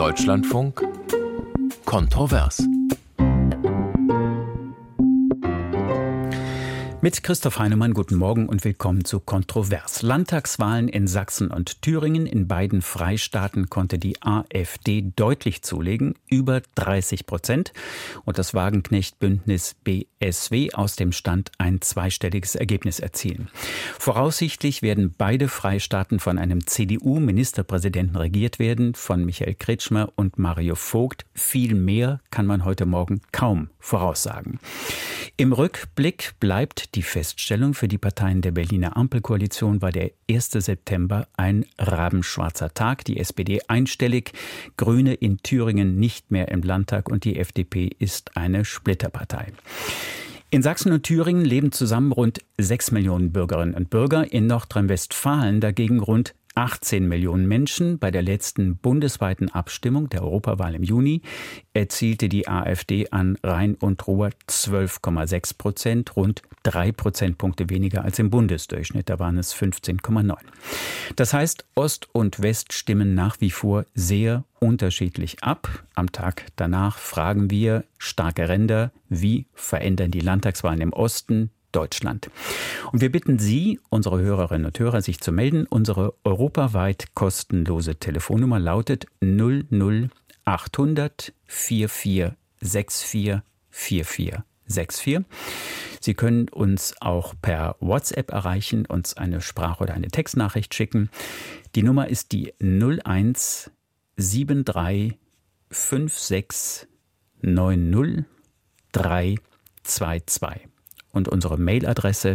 Deutschlandfunk Kontrovers. Mit Christoph Heinemann, guten Morgen und willkommen zu Kontrovers. Landtagswahlen in Sachsen und Thüringen. In beiden Freistaaten konnte die AfD deutlich zulegen, über 30%. Und das Wagenknecht-Bündnis BSW aus dem Stand ein zweistelliges Ergebnis erzielen. Voraussichtlich werden beide Freistaaten von einem CDU-Ministerpräsidenten regiert werden, von Michael Kretschmer und Mario Vogt. Viel mehr kann man heute Morgen kaum voraussagen. Im Rückblick bleibt die Feststellung: Für die Parteien der Berliner Ampelkoalition war der 1. September ein rabenschwarzer Tag. Die SPD einstellig, Grüne in Thüringen nicht mehr im Landtag und die FDP ist eine Splitterpartei. In Sachsen und Thüringen leben zusammen rund 6 Millionen Bürgerinnen und Bürger, in Nordrhein-Westfalen dagegen rund 18 Millionen Menschen. Bei der letzten bundesweiten Abstimmung der Europawahl im Juni erzielte die AfD an Rhein und Ruhr 12,6%, rund 3 Prozentpunkte weniger als im Bundesdurchschnitt, da waren es 15,9. Das heißt, Ost und West stimmen nach wie vor sehr unterschiedlich ab. Am Tag danach fragen wir, starke Ränder, wie verändern die Landtagswahlen im Osten Deutschland? Und wir bitten Sie, unsere Hörerinnen und Hörer, sich zu melden. Unsere europaweit kostenlose Telefonnummer lautet 00800 4464 4464. Sie können uns auch per WhatsApp erreichen, uns eine Sprach- oder eine Textnachricht schicken. Die Nummer ist die 01 73 56 90 322. Und unsere Mailadresse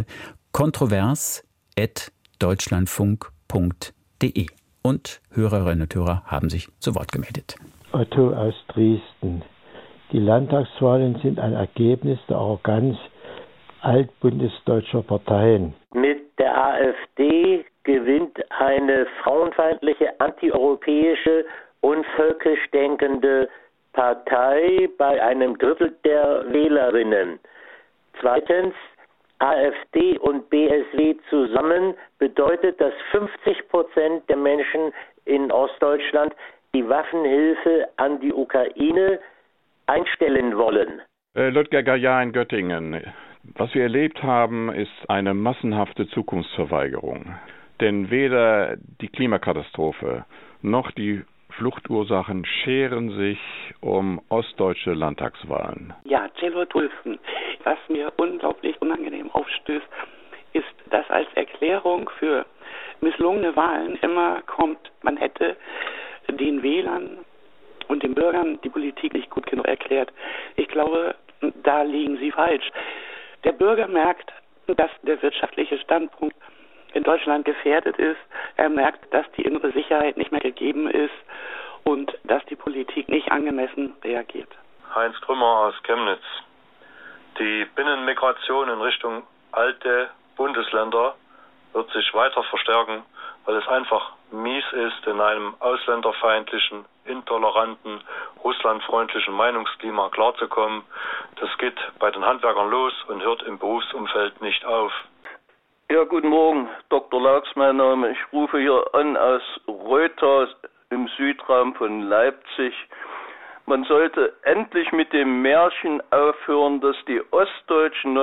kontrovers@deutschlandfunk.de. Und Hörerinnen und Hörer haben sich zu Wort gemeldet. Otto aus Dresden. Die Landtagswahlen sind ein Ergebnis der Arroganz altbundesdeutscher Parteien. Mit der AfD gewinnt eine frauenfeindliche, antieuropäische und völkisch denkende Partei bei einem Drittel der Wählerinnen. Zweitens, AfD und BSW zusammen bedeutet, dass 50% der Menschen in Ostdeutschland die Waffenhilfe an die Ukraine einstellen wollen. Ludger Gajar in Göttingen. Was wir erlebt haben, ist eine massenhafte Zukunftsverweigerung. Denn weder die Klimakatastrophe noch die Fluchtursachen scheren sich um ostdeutsche Landtagswahlen. Ja, Cello Dulfen. Was mir unglaublich unangenehm aufstößt, ist, dass als Erklärung für misslungene Wahlen immer kommt, man hätte den Wählern und den Bürgern die Politik nicht gut genug erklärt. Ich glaube, da liegen Sie falsch. Der Bürger merkt, dass der wirtschaftliche Standpunkt in Deutschland gefährdet ist. Er merkt, dass die innere Sicherheit nicht mehr gegeben ist und dass die Politik nicht angemessen reagiert. Heinz Trümmer aus Chemnitz. Die Binnenmigration in Richtung alte Bundesländer wird sich weiter verstärken, weil es einfach mies ist, in einem ausländerfeindlichen, intoleranten, russlandfreundlichen Meinungsklima klarzukommen. Das geht bei den Handwerkern los und hört im Berufsumfeld nicht auf. Ja, guten Morgen, Dr. Laux, mein Name. Ich rufe hier an aus Rötha im Südraum von Leipzig. Man sollte endlich mit dem Märchen aufhören, dass die Ostdeutschen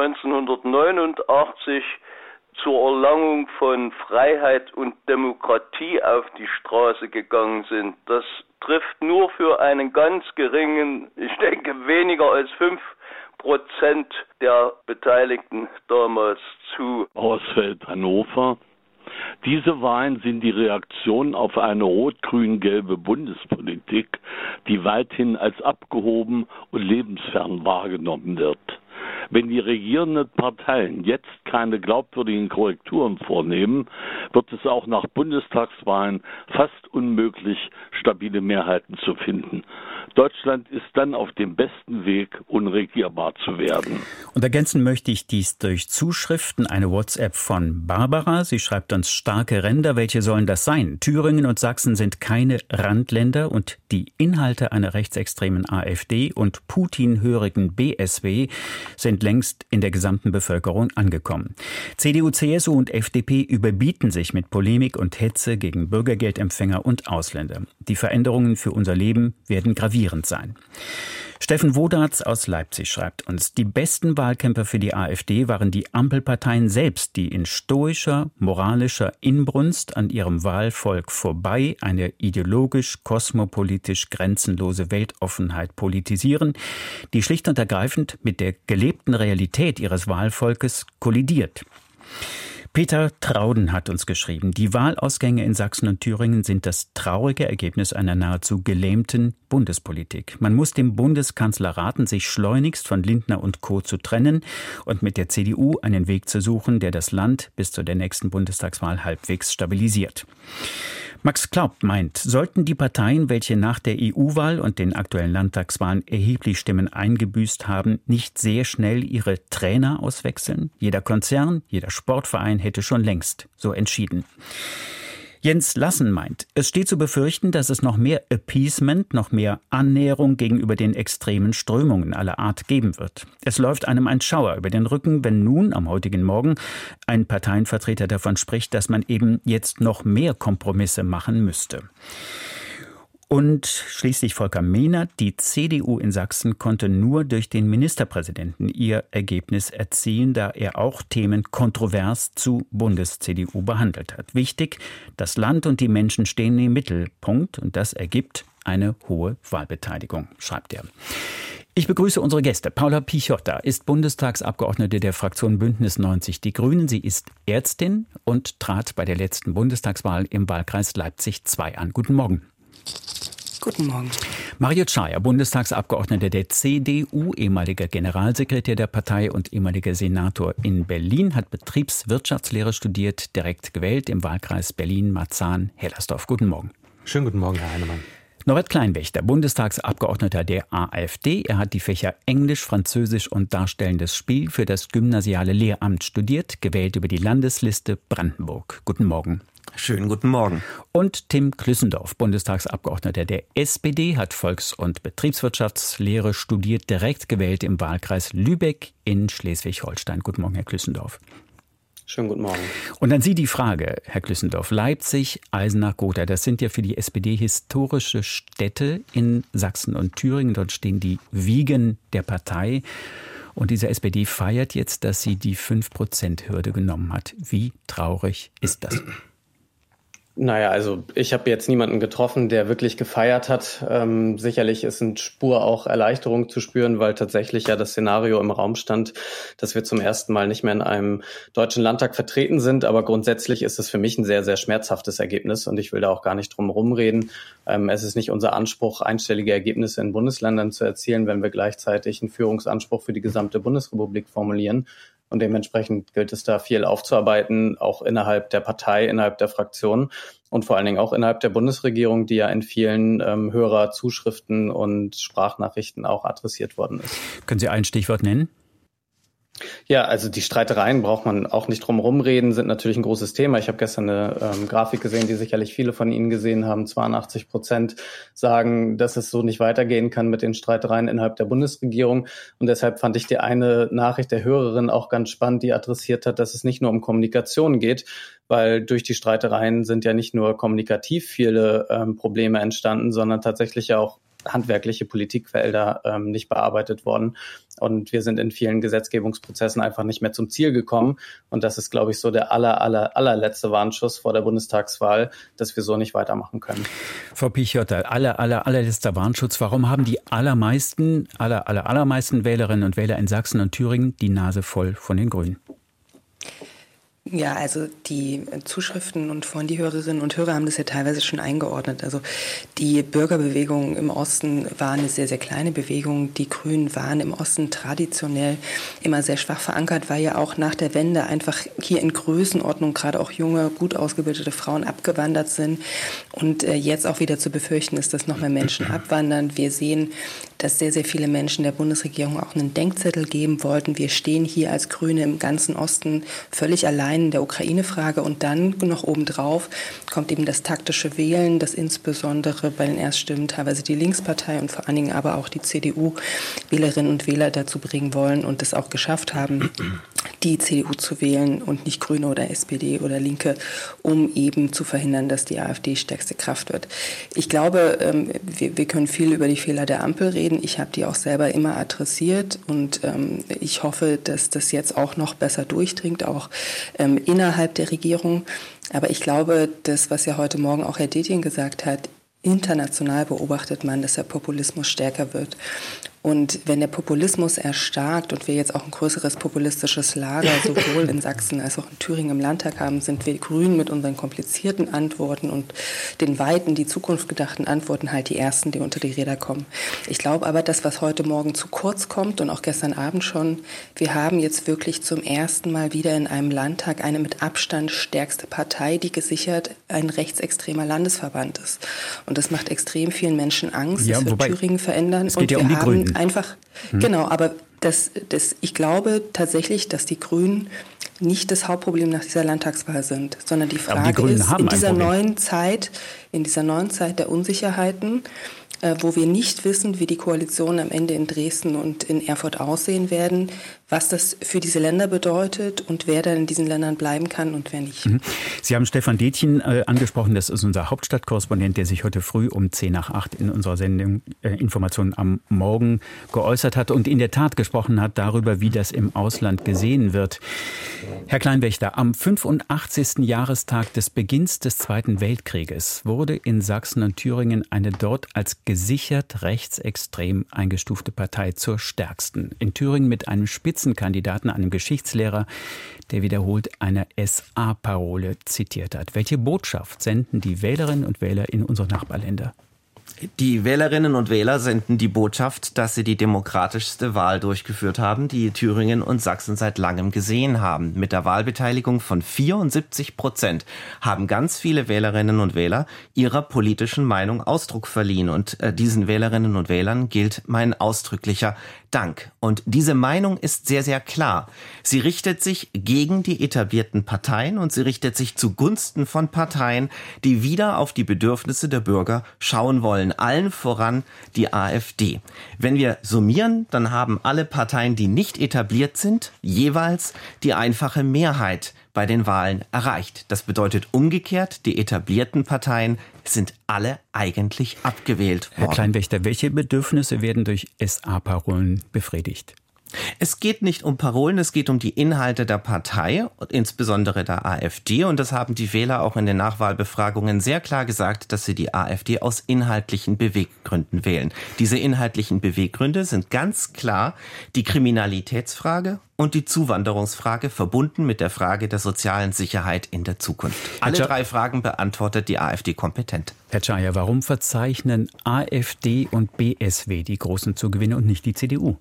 1989 zur Erlangung von Freiheit und Demokratie auf die Straße gegangen sind. Das trifft nur für einen ganz geringen, ich denke weniger als 5% der Beteiligten damals zu. Ausfeld, Hannover. Diese Wahlen sind die Reaktion auf eine rot-grün-gelbe Bundespolitik, die weithin als abgehoben und lebensfern wahrgenommen wird. Wenn die regierenden Parteien jetzt keine glaubwürdigen Korrekturen vornehmen, wird es auch nach Bundestagswahlen fast unmöglich, stabile Mehrheiten zu finden. Deutschland ist dann auf dem besten Weg, unregierbar zu werden. Und ergänzen möchte ich dies durch Zuschriften. Eine WhatsApp von Barbara. Sie schreibt uns: starke Ränder, welche sollen das sein? Thüringen und Sachsen sind keine Randländer und die Inhalte einer rechtsextremen AfD und Putin-hörigen BSW sind längst in der gesamten Bevölkerung angekommen. CDU, CSU und FDP überbieten sich mit Polemik und Hetze gegen Bürgergeldempfänger und Ausländer. Die Veränderungen für unser Leben werden gravierend sein. Steffen Wodarz aus Leipzig schreibt uns: die besten Wahlkämpfer für die AfD waren die Ampelparteien selbst, die in stoischer, moralischer Inbrunst an ihrem Wahlvolk vorbei eine ideologisch-kosmopolitisch grenzenlose Weltoffenheit politisieren, die schlicht und ergreifend mit der gelebten Realität ihres Wahlvolkes kollidiert. Peter Trauden hat uns geschrieben: die Wahlausgänge in Sachsen und Thüringen sind das traurige Ergebnis einer nahezu gelähmten Bundespolitik. Man muss dem Bundeskanzler raten, sich schleunigst von Lindner und Co. zu trennen und mit der CDU einen Weg zu suchen, der das Land bis zu der nächsten Bundestagswahl halbwegs stabilisiert. Max Klaubt meint, sollten die Parteien, welche nach der EU-Wahl und den aktuellen Landtagswahlen erheblich Stimmen eingebüßt haben, nicht sehr schnell ihre Trainer auswechseln? Jeder Konzern, jeder Sportverein hätte schon längst so entschieden. Jens Lassen meint, es steht zu befürchten, dass es noch mehr Appeasement, noch mehr Annäherung gegenüber den extremen Strömungen aller Art geben wird. Es läuft einem ein Schauer über den Rücken, wenn nun am heutigen Morgen ein Parteienvertreter davon spricht, dass man eben jetzt noch mehr Kompromisse machen müsste. Und schließlich Volker Mehnert: die CDU in Sachsen konnte nur durch den Ministerpräsidenten ihr Ergebnis erzielen, da er auch Themen kontrovers zu Bundes-CDU behandelt hat. Wichtig, das Land und die Menschen stehen im Mittelpunkt und das ergibt eine hohe Wahlbeteiligung, schreibt er. Ich begrüße unsere Gäste. Paula Pichotta ist Bundestagsabgeordnete der Fraktion Bündnis 90 Die Grünen. Sie ist Ärztin und trat bei der letzten Bundestagswahl im Wahlkreis Leipzig II an. Guten Morgen. Guten Morgen. Marius Schajer, Bundestagsabgeordneter der CDU, ehemaliger Generalsekretär der Partei und ehemaliger Senator in Berlin, hat Betriebswirtschaftslehre studiert, direkt gewählt im Wahlkreis Berlin-Marzahn-Hellersdorf. Guten Morgen. Schönen guten Morgen, Herr Heinemann. Norbert Kleinwächter, Bundestagsabgeordneter der AfD. Er hat die Fächer Englisch, Französisch und Darstellendes Spiel für das gymnasiale Lehramt studiert, gewählt über die Landesliste Brandenburg. Guten Morgen. Schönen guten Morgen. Und Tim Klüssendorf, Bundestagsabgeordneter der SPD, hat Volks- und Betriebswirtschaftslehre studiert, direkt gewählt im Wahlkreis Lübeck in Schleswig-Holstein. Guten Morgen, Herr Klüssendorf. Schönen guten Morgen. Und an Sie die Frage, Herr Klüssendorf: Leipzig, Eisenach-Gotha, das sind ja für die SPD historische Städte in Sachsen und Thüringen. Dort stehen die Wiegen der Partei. Und diese SPD feiert jetzt, dass sie die 5%-Hürde genommen hat. Wie traurig ist das? Naja, also ich habe jetzt niemanden getroffen, der wirklich gefeiert hat. Sicherlich ist eine Spur auch Erleichterung zu spüren, weil tatsächlich ja das Szenario im Raum stand, dass wir zum ersten Mal nicht mehr in einem deutschen Landtag vertreten sind. Aber grundsätzlich ist es für mich ein sehr, sehr schmerzhaftes Ergebnis und ich will da auch gar nicht drum rumreden. Es ist nicht unser Anspruch, einstellige Ergebnisse in Bundesländern zu erzielen, wenn wir gleichzeitig einen Führungsanspruch für die gesamte Bundesrepublik formulieren. Und dementsprechend gilt es da viel aufzuarbeiten, auch innerhalb der Partei, innerhalb der Fraktion und vor allen Dingen auch innerhalb der Bundesregierung, die ja in vielen Hörerzuschriften und Sprachnachrichten auch adressiert worden ist. Können Sie ein Stichwort nennen? Ja, also die Streitereien, braucht man auch nicht drum rumreden, sind natürlich ein großes Thema. Ich habe gestern eine Grafik gesehen, die sicherlich viele von Ihnen gesehen haben. 82% sagen, dass es so nicht weitergehen kann mit den Streitereien innerhalb der Bundesregierung. Und deshalb fand ich die eine Nachricht der Hörerin auch ganz spannend, die adressiert hat, dass es nicht nur um Kommunikation geht, weil durch die Streitereien sind ja nicht nur kommunikativ viele Probleme entstanden, sondern tatsächlich ja auch handwerkliche Politikfelder nicht bearbeitet worden. Und wir sind in vielen Gesetzgebungsprozessen einfach nicht mehr zum Ziel gekommen. Und das ist, glaube ich, so der allerletzte Warnschuss vor der Bundestagswahl, dass wir so nicht weitermachen können. Frau Pichotta, allerletzter Warnschutz. Warum haben die allermeisten Wählerinnen und Wähler in Sachsen und Thüringen die Nase voll von den Grünen? Ja, also die Zuschriften und von die Hörerinnen und Hörer haben das ja teilweise schon eingeordnet. Also die Bürgerbewegung im Osten war eine sehr, sehr kleine Bewegung. Die Grünen waren im Osten traditionell immer sehr schwach verankert, weil ja auch nach der Wende einfach hier in Größenordnung gerade auch junge, gut ausgebildete Frauen abgewandert sind. Und jetzt auch wieder zu befürchten ist, dass noch mehr Menschen abwandern. Wir sehen, dass sehr, sehr viele Menschen der Bundesregierung auch einen Denkzettel geben wollten. Wir stehen hier als Grüne im ganzen Osten völlig allein in der Ukraine-Frage, und dann noch obendrauf kommt eben das taktische Wählen, das insbesondere bei den Erststimmen teilweise die Linkspartei und vor allen Dingen aber auch die CDU Wählerinnen und Wähler dazu bringen wollen und es auch geschafft haben, die CDU zu wählen und nicht Grüne oder SPD oder Linke, um eben zu verhindern, dass die AfD stärkste Kraft wird. Ich glaube, wir können viel über die Fehler der Ampel reden. Ich habe die auch selber immer adressiert, und ich hoffe, dass das jetzt auch noch besser durchdringt, auch innerhalb der Regierung. Aber ich glaube, das, was ja heute Morgen auch Herr Detjen gesagt hat, international beobachtet man, dass der Populismus stärker wird. Und wenn der Populismus erstarkt und wir jetzt auch ein größeres populistisches Lager sowohl in Sachsen als auch in Thüringen im Landtag haben, sind wir Grünen mit unseren komplizierten Antworten und den weiten, die Zukunft gedachten Antworten halt die Ersten, die unter die Räder kommen. Ich glaube aber, das, was heute Morgen zu kurz kommt und auch gestern Abend schon, wir haben jetzt wirklich zum ersten Mal wieder in einem Landtag eine mit Abstand stärkste Partei, die gesichert ein rechtsextremer Landesverband ist. Und das macht extrem vielen Menschen Angst. Ja, das wird Thüringen verändern. Es geht ja um die Grünen. Einfach, genau, aber ich glaube tatsächlich, dass die Grünen nicht das Hauptproblem nach dieser Landtagswahl sind, sondern die Frage ist, in dieser neuen Zeit der Unsicherheiten, wo wir nicht wissen, wie die Koalitionen am Ende in Dresden und in Erfurt aussehen werden, was das für diese Länder bedeutet und wer dann in diesen Ländern bleiben kann und wer nicht. Sie haben Stefan Detjen angesprochen, das ist unser Hauptstadtkorrespondent, der sich heute früh um 7:50 in unserer Sendung Informationen am Morgen geäußert hat und in der Tat gesprochen hat darüber, wie das im Ausland gesehen wird. Herr Kleinwächter, am 85. Jahrestag des Beginns des Zweiten Weltkrieges wurde in Sachsen und Thüringen eine dort als gesichert rechtsextrem eingestufte Partei zur stärksten. In Thüringen mit einem Spitzenkandidaten, einem Geschichtslehrer, der wiederholt eine SA-Parole zitiert hat. Welche Botschaft senden die Wählerinnen und Wähler in unsere Nachbarländer? Die Wählerinnen und Wähler senden die Botschaft, dass sie die demokratischste Wahl durchgeführt haben, die Thüringen und Sachsen seit langem gesehen haben. Mit der Wahlbeteiligung von 74% haben ganz viele Wählerinnen und Wähler ihrer politischen Meinung Ausdruck verliehen. Und diesen Wählerinnen und Wählern gilt mein ausdrücklicher Dank. Und diese Meinung ist sehr, sehr klar. Sie richtet sich gegen die etablierten Parteien und sie richtet sich zugunsten von Parteien, die wieder auf die Bedürfnisse der Bürger schauen wollen. Allen voran die AfD. Wenn wir summieren, dann haben alle Parteien, die nicht etabliert sind, jeweils die einfache Mehrheit bei den Wahlen erreicht. Das bedeutet umgekehrt, die etablierten Parteien sind alle eigentlich abgewählt worden. Herr Kleinwächter, welche Bedürfnisse werden durch SA-Parolen befriedigt? Es geht nicht um Parolen, es geht um die Inhalte der Partei, insbesondere der AfD. Und das haben die Wähler auch in den Nachwahlbefragungen sehr klar gesagt, dass sie die AfD aus inhaltlichen Beweggründen wählen. Diese inhaltlichen Beweggründe sind ganz klar die Kriminalitätsfrage und die Zuwanderungsfrage, verbunden mit der Frage der sozialen Sicherheit in der Zukunft. Alle drei Fragen beantwortet die AfD kompetent. Herr Czaja, warum verzeichnen AfD und BSW die großen Zugewinne und nicht die CDU?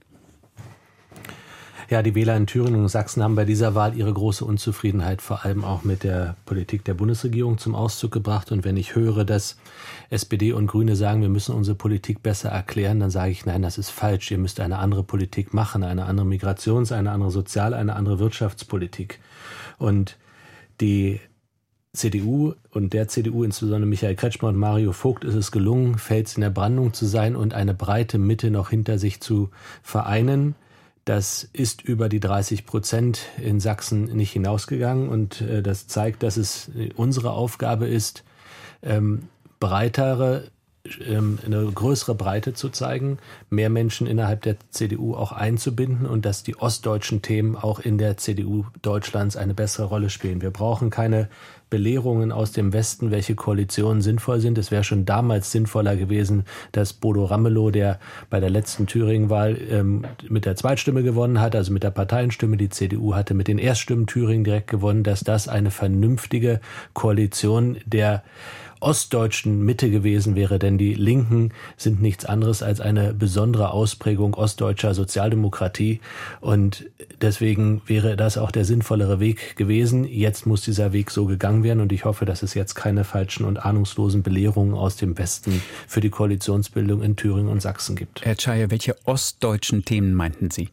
Ja, die Wähler in Thüringen und Sachsen haben bei dieser Wahl ihre große Unzufriedenheit vor allem auch mit der Politik der Bundesregierung zum Ausdruck gebracht. Und wenn ich höre, dass SPD und Grüne sagen, wir müssen unsere Politik besser erklären, dann sage ich, nein, das ist falsch. Ihr müsst eine andere Politik machen, eine andere eine andere eine andere Wirtschaftspolitik. Und die CDU und der CDU, insbesondere Michael Kretschmer und Mario Vogt, ist es gelungen, Fels in der Brandung zu sein und eine breite Mitte noch hinter sich zu vereinen. Das ist über die 30% in Sachsen nicht hinausgegangen und das zeigt, dass es unsere Aufgabe ist, breitere eine größere Breite zu zeigen, mehr Menschen innerhalb der CDU auch einzubinden und dass die ostdeutschen Themen auch in der CDU Deutschlands eine bessere Rolle spielen. Wir brauchen keine Belehrungen aus dem Westen, welche Koalitionen sinnvoll sind. Es wäre schon damals sinnvoller gewesen, dass Bodo Ramelow, der bei der letzten Thüringen-Wahl mit der Zweitstimme gewonnen hat, also mit der Parteienstimme, die CDU hatte mit den Erststimmen Thüringen direkt gewonnen, dass das eine vernünftige Koalition der ostdeutschen Mitte gewesen wäre, denn die Linken sind nichts anderes als eine besondere Ausprägung ostdeutscher Sozialdemokratie und deswegen wäre das auch der sinnvollere Weg gewesen. Jetzt muss dieser Weg so gegangen werden und ich hoffe, dass es jetzt keine falschen und ahnungslosen Belehrungen aus dem Westen für die Koalitionsbildung in Thüringen und Sachsen gibt. Herr Czaja, welche ostdeutschen Themen meinten Sie?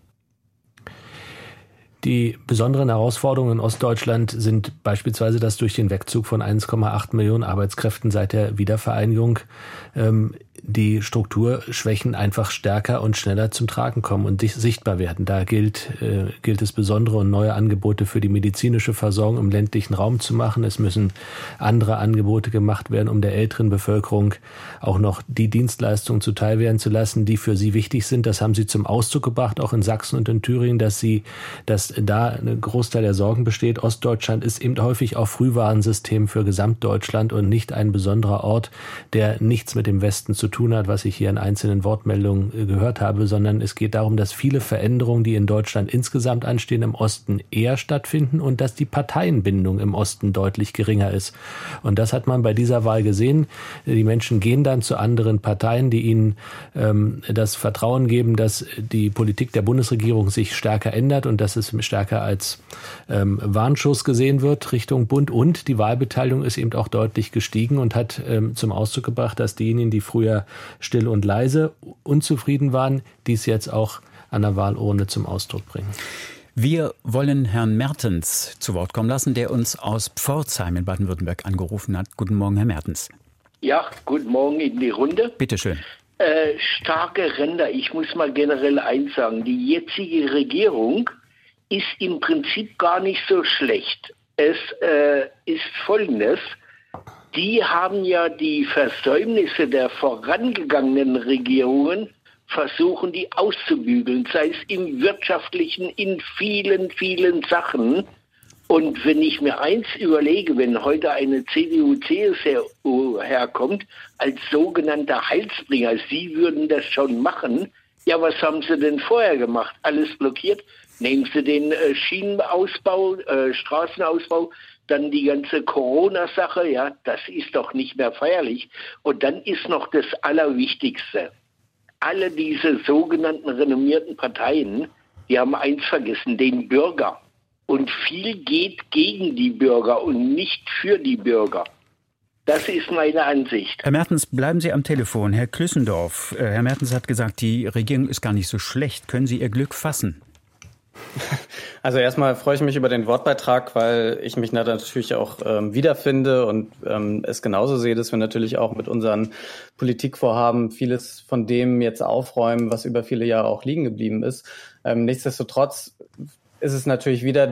Die besonderen Herausforderungen in Ostdeutschland sind beispielsweise, dass durch den Wegzug von 1,8 Millionen Arbeitskräften seit der Wiedervereinigung die Strukturschwächen einfach stärker und schneller zum Tragen kommen und sichtbar werden. Da gilt es, besondere und neue Angebote für die medizinische Versorgung im ländlichen Raum zu machen. Es müssen andere Angebote gemacht werden, um der älteren Bevölkerung auch noch die Dienstleistungen zuteil werden zu lassen, die für sie wichtig sind. Das haben sie zum Ausdruck gebracht, auch in Sachsen und in Thüringen, dass da ein Großteil der Sorgen besteht. Ostdeutschland ist eben häufig auch Frühwarnsystem für Gesamtdeutschland und nicht ein besonderer Ort, der nichts mit dem Westen zu tun hat, was ich hier in einzelnen Wortmeldungen gehört habe, sondern es geht darum, dass viele Veränderungen, die in Deutschland insgesamt anstehen, im Osten eher stattfinden und dass die Parteienbindung im Osten deutlich geringer ist. Und das hat man bei dieser Wahl gesehen. Die Menschen gehen dann zu anderen Parteien, die ihnen das Vertrauen geben, dass die Politik der Bundesregierung sich stärker ändert und dass es stärker als Warnschuss gesehen wird Richtung Bund. Und die Wahlbeteiligung ist eben auch deutlich gestiegen und hat zum Ausdruck gebracht, dass diejenigen, die früher still und leise unzufrieden waren, dies jetzt auch an der Wahlurne zum Ausdruck bringen. Wir wollen Herrn Mertens zu Wort kommen lassen, der uns aus Pforzheim in Baden-Württemberg angerufen hat. Guten Morgen, Herr Mertens. Ja, guten Morgen in die Runde. Bitte schön. Starke Ränder. Ich muss mal generell eins sagen. Die jetzige Regierung ist im Prinzip gar nicht so schlecht. Es ist Folgendes. Die haben ja die Versäumnisse der vorangegangenen Regierungen versuchen, die auszubügeln, sei es im Wirtschaftlichen, in vielen, vielen Sachen. Und wenn ich mir eins überlege, wenn heute eine CDU-CSU herkommt, als sogenannter Heilsbringer, sie würden das schon machen, ja, was haben sie denn vorher gemacht? Alles blockiert? Nehmen Sie den Schienenausbau, Straßenausbau, dann die ganze Corona-Sache, ja, das ist doch nicht mehr feierlich. Und dann ist noch das Allerwichtigste. Alle diese sogenannten renommierten Parteien, die haben eins vergessen, den Bürger. Und viel geht gegen die Bürger und nicht für die Bürger. Das ist meine Ansicht. Herr Mertens, bleiben Sie am Telefon. Herr Klüssendorf, Herr Mertens hat gesagt, die Regierung ist gar nicht so schlecht. Können Sie Ihr Glück fassen? Also erstmal freue ich mich über den Wortbeitrag, weil ich mich natürlich auch wiederfinde und es genauso sehe, dass wir natürlich auch mit unseren Politikvorhaben vieles von dem jetzt aufräumen, was über viele Jahre auch liegen geblieben ist. Nichtsdestotrotz ist es natürlich wieder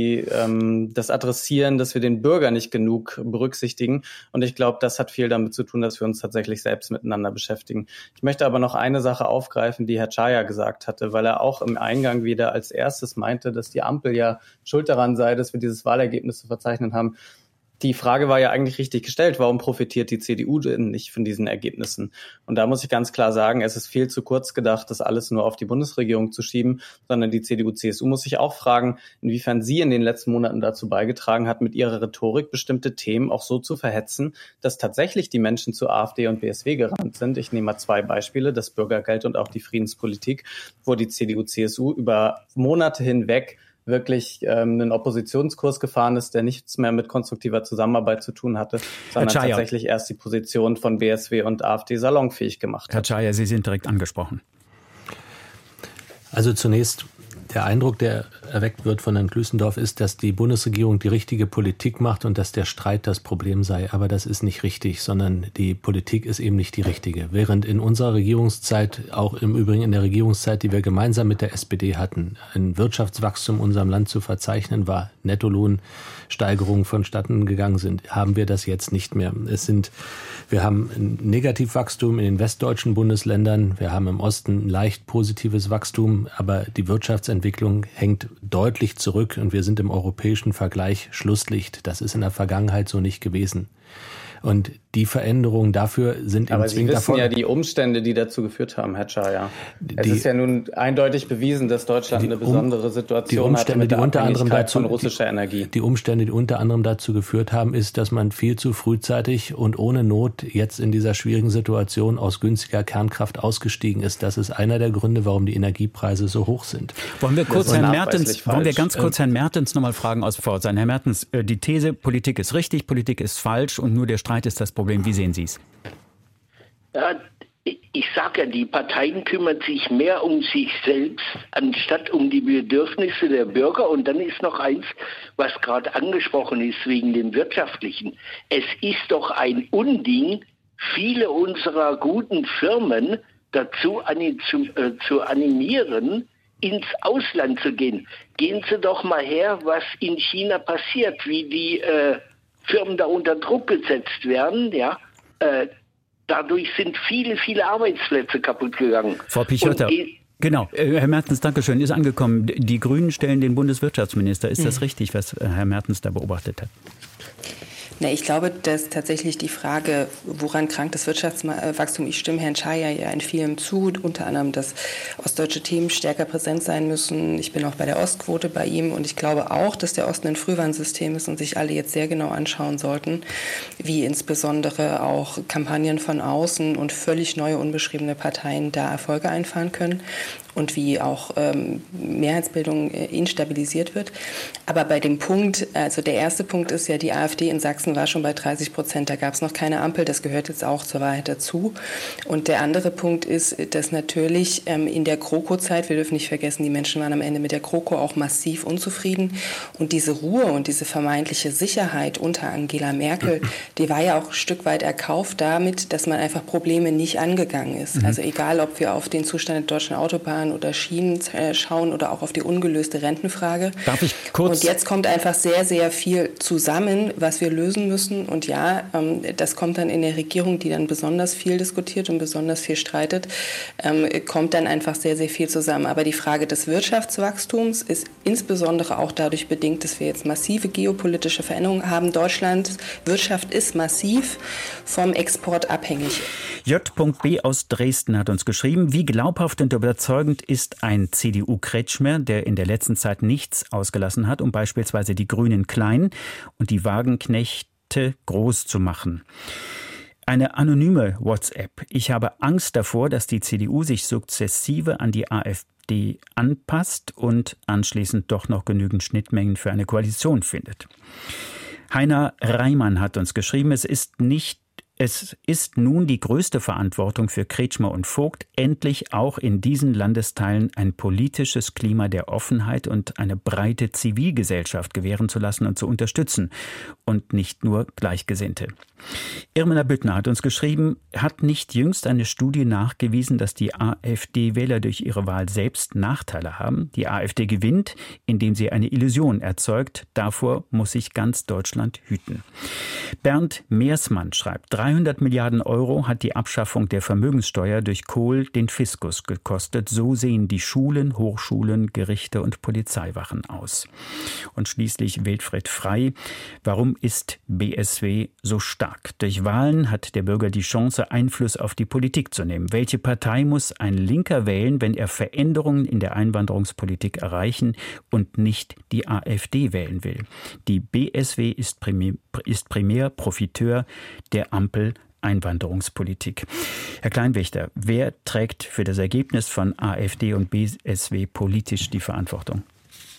das Adressieren, dass wir den Bürger nicht genug berücksichtigen. Und ich glaube, das hat viel damit zu tun, dass wir uns tatsächlich selbst miteinander beschäftigen. Ich möchte aber noch eine Sache aufgreifen, die Herr Czaja gesagt hatte, weil er auch im Eingang wieder als erstes meinte, dass die Ampel ja schuld daran sei, dass wir dieses Wahlergebnis zu verzeichnen haben. Die Frage war ja eigentlich richtig gestellt, warum profitiert die CDU denn nicht von diesen Ergebnissen? Und da muss ich ganz klar sagen, es ist viel zu kurz gedacht, das alles nur auf die Bundesregierung zu schieben, sondern die CDU-CSU muss sich auch fragen, inwiefern sie in den letzten Monaten dazu beigetragen hat, mit ihrer Rhetorik bestimmte Themen auch so zu verhetzen, dass tatsächlich die Menschen zu AfD und BSW gerannt sind. Ich nehme mal 2 Beispiele, das Bürgergeld und auch die Friedenspolitik, wo die CDU-CSU über Monate hinweg wirklich einen Oppositionskurs gefahren ist, der nichts mehr mit konstruktiver Zusammenarbeit zu tun hatte, sondern tatsächlich erst die Position von BSW und AfD salonfähig gemacht hat. Herr Czaja, Sie sind direkt angesprochen. Also zunächst, Der Eindruck, der erweckt wird von Herrn Klüssendorf, ist, dass die Bundesregierung die richtige Politik macht und dass der Streit das Problem sei. Aber das ist nicht richtig, sondern die Politik ist eben nicht die richtige. Während in unserer Regierungszeit, auch im Übrigen in der Regierungszeit, die wir gemeinsam mit der SPD hatten, ein Wirtschaftswachstum in unserem Land zu verzeichnen war, Nettolohnsteigerungen vonstatten gegangen sind, haben wir das jetzt nicht mehr. Wir haben ein Negativwachstum in den westdeutschen Bundesländern, wir haben im Osten ein leicht positives Wachstum, aber die Wirtschaftsentwicklung hängt deutlich zurück und wir sind im europäischen Vergleich Schlusslicht. Das ist in der Vergangenheit so nicht gewesen. Und die Veränderungen dafür sind aber Sie wissen ja die Umstände, die dazu geführt haben, Herr Czaja. Es ist ja nun eindeutig bewiesen, dass Deutschland eine besondere Situation hat mit der Abhängigkeit von russischer Energie. Die Umstände, die unter anderem dazu geführt haben, ist, dass man viel zu frühzeitig und ohne Not jetzt in dieser schwierigen Situation aus günstiger Kernkraft ausgestiegen ist. Das ist einer der Gründe, warum die Energiepreise so hoch sind. Wollen wir ganz kurz Herrn Mertens nochmal fragen aus Pforzheim. Herr Mertens, die These, Politik ist richtig, Politik ist falsch und nur der Streit ist das Problem. Wie sehen Sie es? Ja, ich sage ja, die Parteien kümmern sich mehr um sich selbst, anstatt um die Bedürfnisse der Bürger. Und dann ist noch eins, was gerade angesprochen ist, wegen dem Wirtschaftlichen. Es ist doch ein Unding, viele unserer guten Firmen dazu zu animieren, ins Ausland zu gehen. Gehen Sie doch mal her, was in China passiert, wie die Firmen da unter Druck gesetzt werden, ja. Dadurch sind viele, viele Arbeitsplätze kaputt gegangen. Frau Pichotta, genau. Herr Mertens, danke schön, ist angekommen. Die Grünen stellen den Bundeswirtschaftsminister. Ist das richtig, was Herr Mertens da beobachtet hat? Na, ich glaube, dass tatsächlich die Frage, woran krankt das Wirtschaftswachstum, ich stimme Herrn Czaja ja in vielem zu, unter anderem, dass ostdeutsche Themen stärker präsent sein müssen. Ich bin auch bei der Ostquote bei ihm und ich glaube auch, dass der Osten ein Frühwarnsystem ist und sich alle jetzt sehr genau anschauen sollten, wie insbesondere auch Kampagnen von außen und völlig neue, unbeschriebene Parteien da Erfolge einfahren können und wie auch Mehrheitsbildung instabilisiert wird. Aber bei dem Punkt, also der erste Punkt ist ja, die AfD in Sachsen war schon bei 30%, da gab es noch keine Ampel, das gehört jetzt auch zur Wahrheit dazu. Und der andere Punkt ist, dass natürlich in der GroKo-Zeit, wir dürfen nicht vergessen, die Menschen waren am Ende mit der GroKo auch massiv unzufrieden und diese Ruhe und diese vermeintliche Sicherheit unter Angela Merkel, die war ja auch ein Stück weit erkauft damit, dass man einfach Probleme nicht angegangen ist. Also egal, ob wir auf den Zustand der deutschen Autobahn oder Schienen schauen oder auch auf die ungelöste Rentenfrage. Darf ich kurz? Und jetzt kommt einfach sehr, sehr viel zusammen, was wir lösen müssen. Und ja, das kommt dann in der Regierung, die dann besonders viel diskutiert und besonders viel streitet, kommt dann einfach sehr, sehr viel zusammen. Aber die Frage des Wirtschaftswachstums ist insbesondere auch dadurch bedingt, dass wir jetzt massive geopolitische Veränderungen haben. Deutschlands Wirtschaft ist massiv vom Export abhängig. J.B. aus Dresden hat uns geschrieben, wie glaubhaft und überzeugend ist ein CDU-Kretschmer, der in der letzten Zeit nichts ausgelassen hat, um beispielsweise die Grünen klein und die Wagenknechte groß zu machen. Eine anonyme WhatsApp. Ich habe Angst davor, dass die CDU sich sukzessive an die AfD anpasst und anschließend doch noch genügend Schnittmengen für eine Koalition findet. Heiner Reimann hat uns geschrieben, es ist nun die größte Verantwortung für Kretschmer und Vogt, endlich auch in diesen Landesteilen ein politisches Klima der Offenheit und eine breite Zivilgesellschaft gewähren zu lassen und zu unterstützen und nicht nur Gleichgesinnte. Irmina Büttner hat uns geschrieben, hat nicht jüngst eine Studie nachgewiesen, dass die AfD-Wähler durch ihre Wahl selbst Nachteile haben? Die AfD gewinnt, indem sie eine Illusion erzeugt. Davor muss sich ganz Deutschland hüten. Bernd Meersmann schreibt, 300 Milliarden Euro hat die Abschaffung der Vermögenssteuer durch Kohl den Fiskus gekostet. So sehen die Schulen, Hochschulen, Gerichte und Polizeiwachen aus. Und schließlich Wilfried Frey. Warum ist BSW so stark? Durch Wahlen hat der Bürger die Chance, Einfluss auf die Politik zu nehmen. Welche Partei muss ein Linker wählen, wenn er Veränderungen in der Einwanderungspolitik erreichen und nicht die AfD wählen will? Die BSW ist primär Profiteur der Ampel-Einwanderungspolitik. Herr Kleinwächter, wer trägt für das Ergebnis von AfD und BSW politisch die Verantwortung?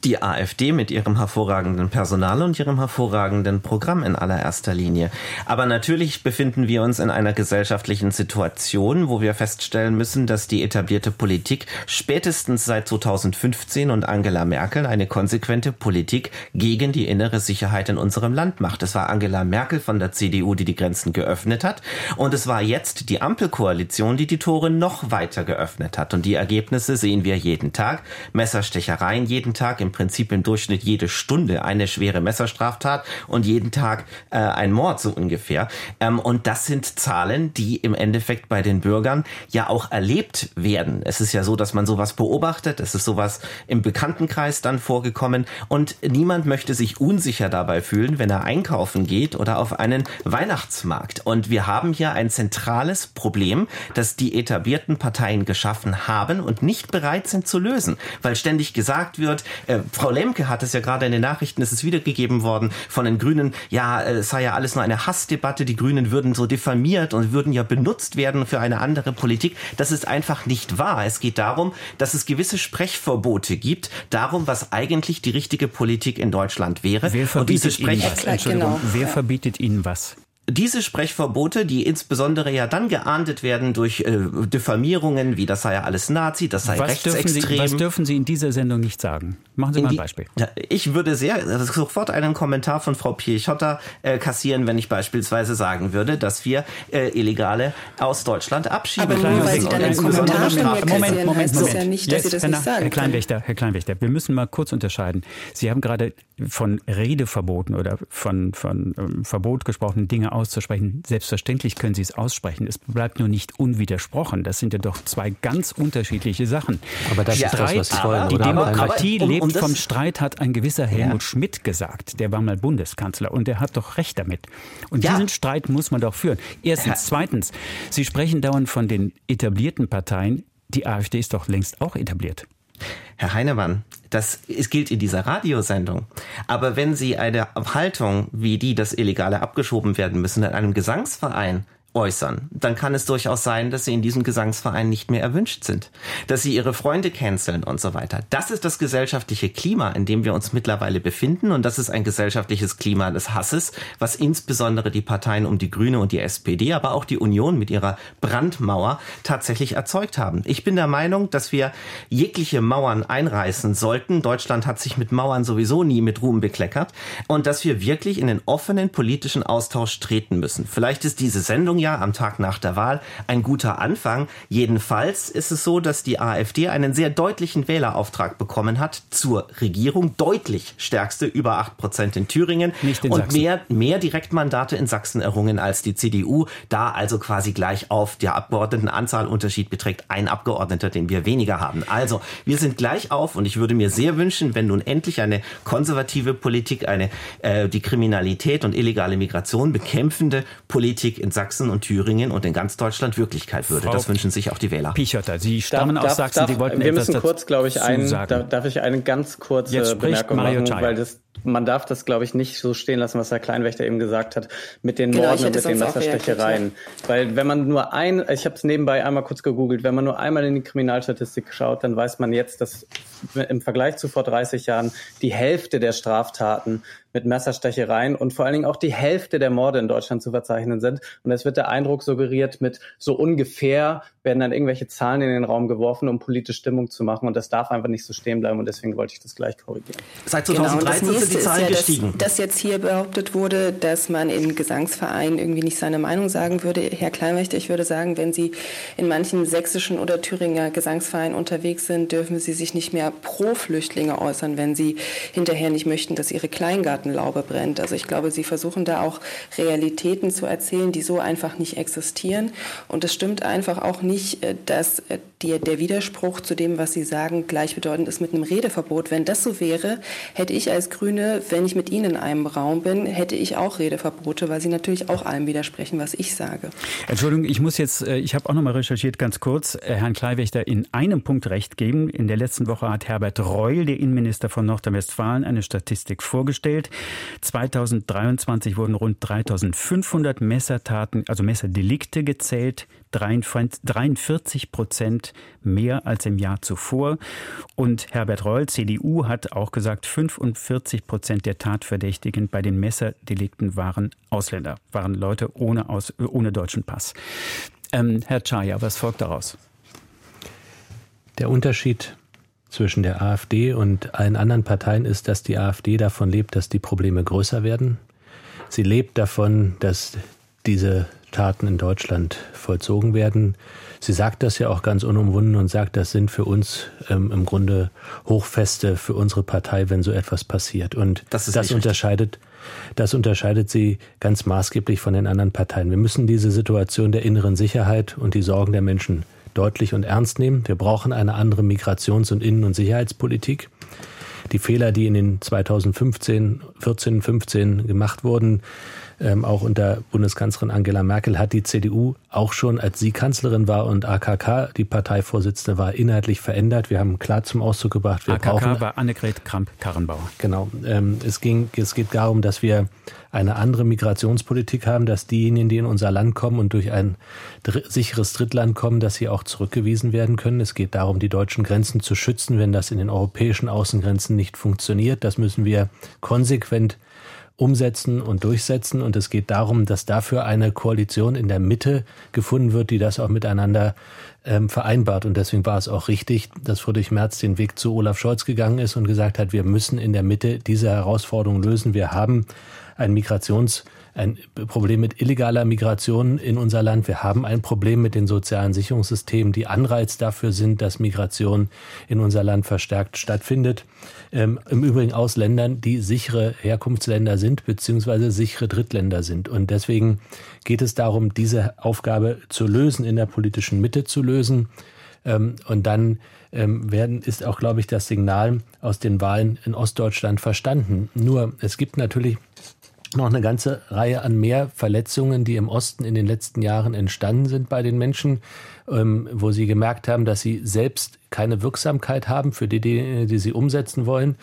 Die AfD mit ihrem hervorragenden Personal und ihrem hervorragenden Programm in allererster Linie. Aber natürlich befinden wir uns in einer gesellschaftlichen Situation, wo wir feststellen müssen, dass die etablierte Politik spätestens seit 2015 und Angela Merkel eine konsequente Politik gegen die innere Sicherheit in unserem Land macht. Es war Angela Merkel von der CDU, die die Grenzen geöffnet hat. Und es war jetzt die Ampelkoalition, die die Tore noch weiter geöffnet hat. Und die Ergebnisse sehen wir jeden Tag. Messerstechereien jeden Tag, im Prinzip im Durchschnitt jede Stunde eine schwere Messerstraftat und jeden Tag ein Mord so ungefähr. Und das sind Zahlen, die im Endeffekt bei den Bürgern ja auch erlebt werden. Es ist ja so, dass man sowas beobachtet. Es ist sowas im Bekanntenkreis dann vorgekommen. Und niemand möchte sich unsicher dabei fühlen, wenn er einkaufen geht oder auf einen Weihnachtsmarkt. Und wir haben hier ein zentrales Problem, das die etablierten Parteien geschaffen haben und nicht bereit sind zu lösen. Weil ständig gesagt wird, Frau Lemke hat es ja gerade in den Nachrichten, es ist wiedergegeben worden von den Grünen, ja, es sei ja alles nur eine Hassdebatte, die Grünen würden so diffamiert und würden ja benutzt werden für eine andere Politik. Das ist einfach nicht wahr. Es geht darum, dass es gewisse Sprechverbote gibt, darum, was eigentlich die richtige Politik in Deutschland wäre. Wer verbietet Ihnen was? Entschuldigung, wer verbietet Ihnen was? Diese Sprechverbote, die insbesondere ja dann geahndet werden durch Diffamierungen, wie das sei ja alles Nazi, das sei rechtsextrem. Was dürfen Sie in dieser Sendung nicht sagen? Machen Sie mal ein Beispiel. Ich würde sofort einen Kommentar von Frau Pirchotter kassieren, wenn ich beispielsweise sagen würde, dass wir Illegale aus Deutschland abschieben. Aber nur weil Sie dann einen Kommentar von mir kassieren, heißt das ja nicht, dass Sie das nicht sagen können. Herr Kleinwächter, wir müssen mal kurz unterscheiden. Sie haben gerade von Redeverboten oder von Verbot gesprochen, Dinge auszusprechen. Selbstverständlich können Sie es aussprechen. Es bleibt nur nicht unwidersprochen. Das sind ja doch zwei ganz unterschiedliche Sachen. Aber das ist das, was Sie wollen, die oder? Demokratie lebt vom Streit, hat ein gewisser Helmut Schmidt gesagt. Der war mal Bundeskanzler und der hat doch recht damit. Und diesen Streit muss man doch führen. Erstens. Zweitens, Sie sprechen dauernd von den etablierten Parteien. Die AfD ist doch längst auch etabliert. Herr Heinemann, es gilt in dieser Radiosendung. Aber wenn Sie eine Haltung wie die, dass Illegale abgeschoben werden müssen, in einem Gesangsverein äußern, dann kann es durchaus sein, dass sie in diesem Gesangsverein nicht mehr erwünscht sind, dass sie ihre Freunde canceln und so weiter. Das ist das gesellschaftliche Klima, in dem wir uns mittlerweile befinden, und das ist ein gesellschaftliches Klima des Hasses, was insbesondere die Parteien um die Grüne und die SPD, aber auch die Union mit ihrer Brandmauer tatsächlich erzeugt haben. Ich bin der Meinung, dass wir jegliche Mauern einreißen sollten. Deutschland hat sich mit Mauern sowieso nie mit Ruhm bekleckert, und dass wir wirklich in den offenen politischen Austausch treten müssen. Vielleicht ist diese Sendung am Tag nach der Wahl ein guter Anfang. Jedenfalls ist es so, dass die AfD einen sehr deutlichen Wählerauftrag bekommen hat zur Regierung. Deutlich stärkste, über 8% in Thüringen. Nicht in und Sachsen. mehr Direktmandate in Sachsen errungen als die CDU. Da also quasi gleich auf. Der Abgeordnetenanzahlunterschied beträgt ein Abgeordneter, den wir weniger haben. Also wir sind gleich auf, und ich würde mir sehr wünschen, wenn nun endlich eine konservative Politik, die Kriminalität und illegale Migration bekämpfende Politik in Sachsen und Thüringen und in ganz Deutschland Wirklichkeit würde. Das wünschen sich auch die Wähler. Pirchotter, Sie stammen aus Sachsen. Sie wollten wir etwas müssen kurz, glaube ich, sagen. darf ich eine ganz kurze Bemerkung machen, weil man darf das, glaube ich, nicht so stehen lassen, was Herr Kleinwächter eben gesagt hat, mit den Morden und mit den Messerstechereien. Weil wenn man nur ich habe es nebenbei einmal kurz gegoogelt, wenn man nur einmal in die Kriminalstatistik schaut, dann weiß man jetzt, dass im Vergleich zu vor 30 Jahren die Hälfte der Straftaten mit Messerstechereien und vor allen Dingen auch die Hälfte der Morde in Deutschland zu verzeichnen sind. Und es wird der Eindruck suggeriert, mit so ungefähr werden dann irgendwelche Zahlen in den Raum geworfen, um politische Stimmung zu machen. Und das darf einfach nicht so stehen bleiben. Und deswegen wollte ich das gleich korrigieren. Seit 2013 sind die Zahlen gestiegen. Dass jetzt hier behauptet wurde, dass man in Gesangsvereinen irgendwie nicht seine Meinung sagen würde. Herr Kleinwächter, ich würde sagen, wenn Sie in manchen sächsischen oder Thüringer Gesangsvereinen unterwegs sind, dürfen Sie sich nicht mehr pro Flüchtlinge äußern, wenn Sie hinterher nicht möchten, dass Ihre Kleingartenlaube brennt. Also ich glaube, Sie versuchen da auch Realitäten zu erzählen, die so einfach nicht existieren. Und es stimmt einfach auch nicht, dass der Widerspruch zu dem, was Sie sagen, gleichbedeutend ist mit einem Redeverbot. Wenn das so wäre, hätte ich als Grüne Grüne, wenn ich mit Ihnen in einem Raum bin, hätte ich auch Redeverbote, weil Sie natürlich auch allem widersprechen, was ich sage. Entschuldigung, ich habe auch noch mal recherchiert, ganz kurz, Herrn Kleinwächter in einem Punkt recht geben. In der letzten Woche hat Herbert Reul, der Innenminister von Nordrhein-Westfalen, eine Statistik vorgestellt. 2023 wurden rund 3.500 Messertaten, also Messerdelikte gezählt, 43% mehr als im Jahr zuvor. Und Herbert Reul, CDU, hat auch gesagt, 45% der Tatverdächtigen bei den Messerdelikten waren Ausländer, waren Leute ohne deutschen Pass. Herr Czaja, was folgt daraus? Der Unterschied zwischen der AfD und allen anderen Parteien ist, dass die AfD davon lebt, dass die Probleme größer werden. Sie lebt davon, dass diese Taten in Deutschland vollzogen werden. Sie sagt das ja auch ganz unumwunden und sagt, das sind für uns im Grunde Hochfeste für unsere Partei, wenn so etwas passiert. Und das unterscheidet sie ganz maßgeblich von den anderen Parteien. Wir müssen diese Situation der inneren Sicherheit und die Sorgen der Menschen deutlich und ernst nehmen. Wir brauchen eine andere Migrations- und Innen- und Sicherheitspolitik. Die Fehler, die in den 2014, 15 gemacht wurden, auch unter Bundeskanzlerin Angela Merkel, hat die CDU auch schon, als sie Kanzlerin war und AKK, die Parteivorsitzende war, inhaltlich verändert. Wir haben klar zum Ausdruck gebracht, wir brauchen... war Annegret Kramp-Karrenbauer. Genau. Es geht darum, dass wir eine andere Migrationspolitik haben, dass diejenigen, die in unser Land kommen und durch ein sicheres Drittland kommen, dass sie auch zurückgewiesen werden können. Es geht darum, die deutschen Grenzen zu schützen, wenn das in den europäischen Außengrenzen nicht funktioniert. Das müssen wir konsequent umsetzen und durchsetzen. Und es geht darum, dass dafür eine Koalition in der Mitte gefunden wird, die das auch miteinander vereinbart. Und deswegen war es auch richtig, dass Friedrich Merz den Weg zu Olaf Scholz gegangen ist und gesagt hat, wir müssen in der Mitte diese Herausforderung lösen. Wir haben ein Problem mit illegaler Migration in unser Land. Wir haben ein Problem mit den sozialen Sicherungssystemen, die Anreiz dafür sind, dass Migration in unser Land verstärkt stattfindet. Im Übrigen aus Ländern, die sichere Herkunftsländer sind, beziehungsweise sichere Drittländer sind. Und deswegen geht es darum, diese Aufgabe zu lösen, in der politischen Mitte zu lösen. Und dann ist auch, glaube ich, das Signal aus den Wahlen in Ostdeutschland verstanden. Nur, es gibt natürlich noch eine ganze Reihe an mehr Verletzungen, die im Osten in den letzten Jahren entstanden sind bei den Menschen, wo sie gemerkt haben, dass sie selbst keine Wirksamkeit haben für die Dinge, die sie umsetzen wollen.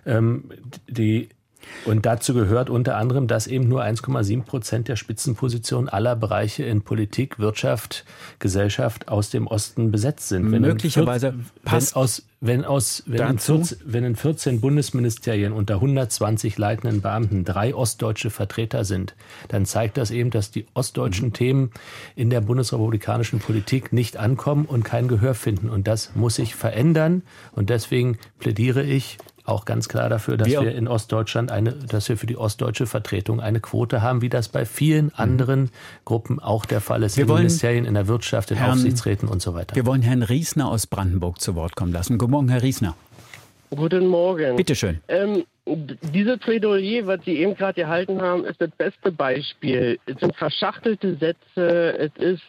Und dazu gehört unter anderem, dass eben nur 1,7% der Spitzenpositionen aller Bereiche in Politik, Wirtschaft, Gesellschaft aus dem Osten besetzt sind. Möglicherweise wenn in 14 Bundesministerien unter 120 leitenden Beamten 3 ostdeutsche Vertreter sind, dann zeigt das eben, dass die ostdeutschen Themen in der bundesrepublikanischen Politik nicht ankommen und kein Gehör finden. Und das muss sich verändern. Und deswegen plädiere ich auch ganz klar dafür, dass wir in Ostdeutschland dass wir für die ostdeutsche Vertretung eine Quote haben, wie das bei vielen anderen Gruppen auch der Fall ist. In Ministerien, in der Wirtschaft, in Aufsichtsräten und so weiter. Wir wollen Herrn Riesner aus Brandenburg zu Wort kommen lassen. Guten Morgen, Herr Riesner. Guten Morgen. Bitte schön. Dieses Plädoyer, was Sie eben gerade gehalten haben, ist das beste Beispiel. Es sind verschachtelte Sätze, es ist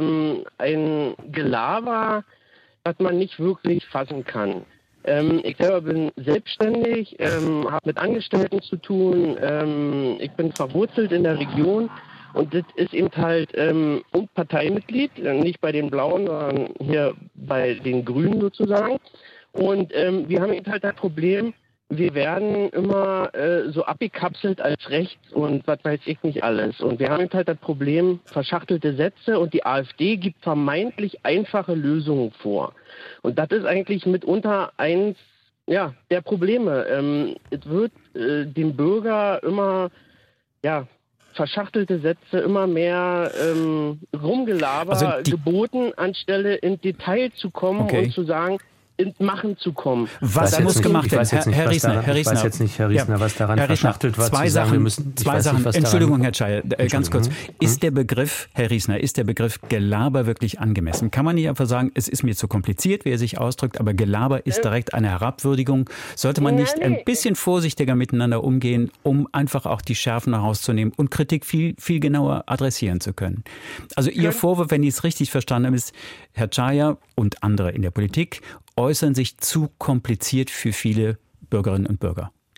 ein Gelaber, was man nicht wirklich fassen kann. Ich selber bin selbstständig, habe mit Angestellten zu tun, ich bin verwurzelt in der Region und das ist eben halt Parteimitglied, nicht bei den Blauen, sondern hier bei den Grünen sozusagen. Und wir haben eben halt das Problem, wir werden immer so abgekapselt als rechts und was weiß ich nicht alles. Und wir haben eben halt das Problem, verschachtelte Sätze und die AfD gibt vermeintlich einfache Lösungen vor. Und das ist eigentlich mitunter eins der Probleme. Es wird dem Bürger immer verschachtelte Sätze, immer mehr Rumgelaber geboten, anstelle in Detail zu kommen und zu sagen, ins Machen zu kommen. Was muss gemacht werden? Herr Riesner, ich weiß jetzt nicht, Herr Riesner, was daran verschachtelt war. Zwei Sachen. Entschuldigung, Herr Czaja, ganz kurz. Ist der Begriff, Herr Riesner, Gelaber wirklich angemessen? Kann man nicht einfach sagen, es ist mir zu kompliziert, wie er sich ausdrückt, aber Gelaber ist direkt eine Herabwürdigung? Sollte man nicht ein bisschen vorsichtiger miteinander umgehen, um einfach auch die Schärfen herauszunehmen und Kritik viel, viel genauer adressieren zu können? Also Ihr Vorwurf, wenn ich es richtig verstanden habe, ist, Herr Czaja und andere in der Politik äußern sich zu kompliziert für viele Bürgerinnen und Bürger.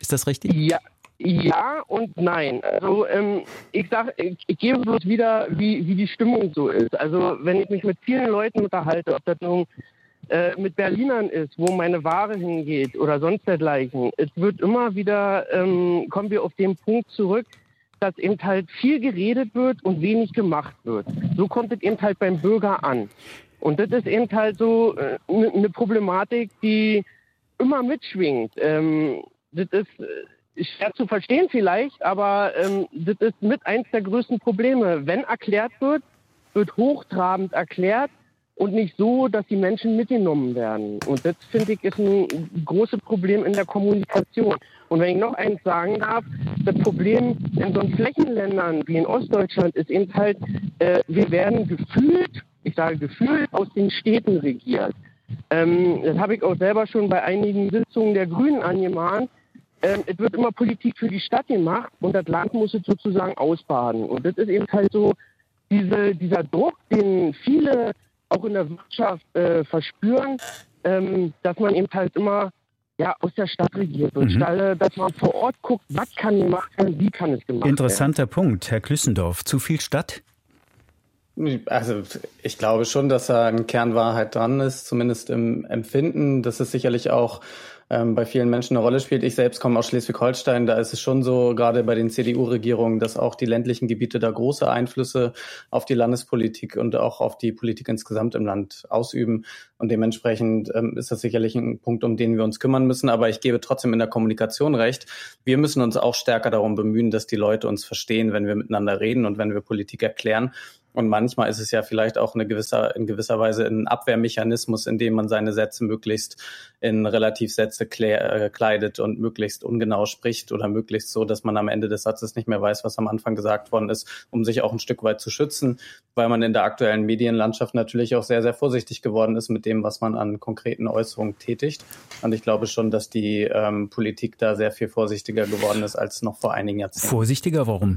Ist das richtig? Ja und nein. Also ich gebe bloß wieder, wie die Stimmung so ist. Also wenn ich mich mit vielen Leuten unterhalte, ob das nun mit Berlinern ist, wo meine Ware hingeht oder sonst dergleichen, es wird immer wieder, kommen wir auf den Punkt zurück, dass eben halt viel geredet wird und wenig gemacht wird. So kommt es eben halt beim Bürger an. Und das ist eben halt so eine Problematik, die immer mitschwingt. Das ist schwer zu verstehen vielleicht, aber das ist mit eins der größten Probleme. Wenn erklärt wird hochtrabend erklärt und nicht so, dass die Menschen mitgenommen werden. Und das, finde ich, ist ein großes Problem in der Kommunikation. Und wenn ich noch eins sagen darf, das Problem in so Flächenländern wie in Ostdeutschland ist eben halt, wir werden gefühlt aus den Städten regiert. Das habe ich auch selber schon bei einigen Sitzungen der Grünen angemahnt. Es wird immer Politik für die Stadt gemacht und das Land muss es sozusagen ausbaden. Und das ist eben halt so dieser Druck, den viele auch in der Wirtschaft verspüren, dass man eben halt immer aus der Stadt regiert wird. Statt dass man vor Ort guckt, was kann gemacht werden, wie kann es gemacht werden. Interessanter Punkt, Herr Klüssendorf. Zu viel Stadt? Also ich glaube schon, dass da eine Kernwahrheit dran ist, zumindest im Empfinden. Das ist sicherlich auch bei vielen Menschen eine Rolle spielt. Ich selbst komme aus Schleswig-Holstein, da ist es schon so, gerade bei den CDU-Regierungen, dass auch die ländlichen Gebiete da große Einflüsse auf die Landespolitik und auch auf die Politik insgesamt im Land ausüben. Und dementsprechend ist das sicherlich ein Punkt, um den wir uns kümmern müssen. Aber ich gebe trotzdem in der Kommunikation recht. Wir müssen uns auch stärker darum bemühen, dass die Leute uns verstehen, wenn wir miteinander reden und wenn wir Politik erklären. Und manchmal ist es ja vielleicht auch in gewisser Weise ein Abwehrmechanismus, in dem man seine Sätze möglichst in Relativsätze kleidet und möglichst ungenau spricht oder möglichst so, dass man am Ende des Satzes nicht mehr weiß, was am Anfang gesagt worden ist, um sich auch ein Stück weit zu schützen, weil man in der aktuellen Medienlandschaft natürlich auch sehr, sehr vorsichtig geworden ist mit dem, was man an konkreten Äußerungen tätigt. Und ich glaube schon, dass die Politik da sehr viel vorsichtiger geworden ist als noch vor einigen Jahrzehnten. Vorsichtiger, warum?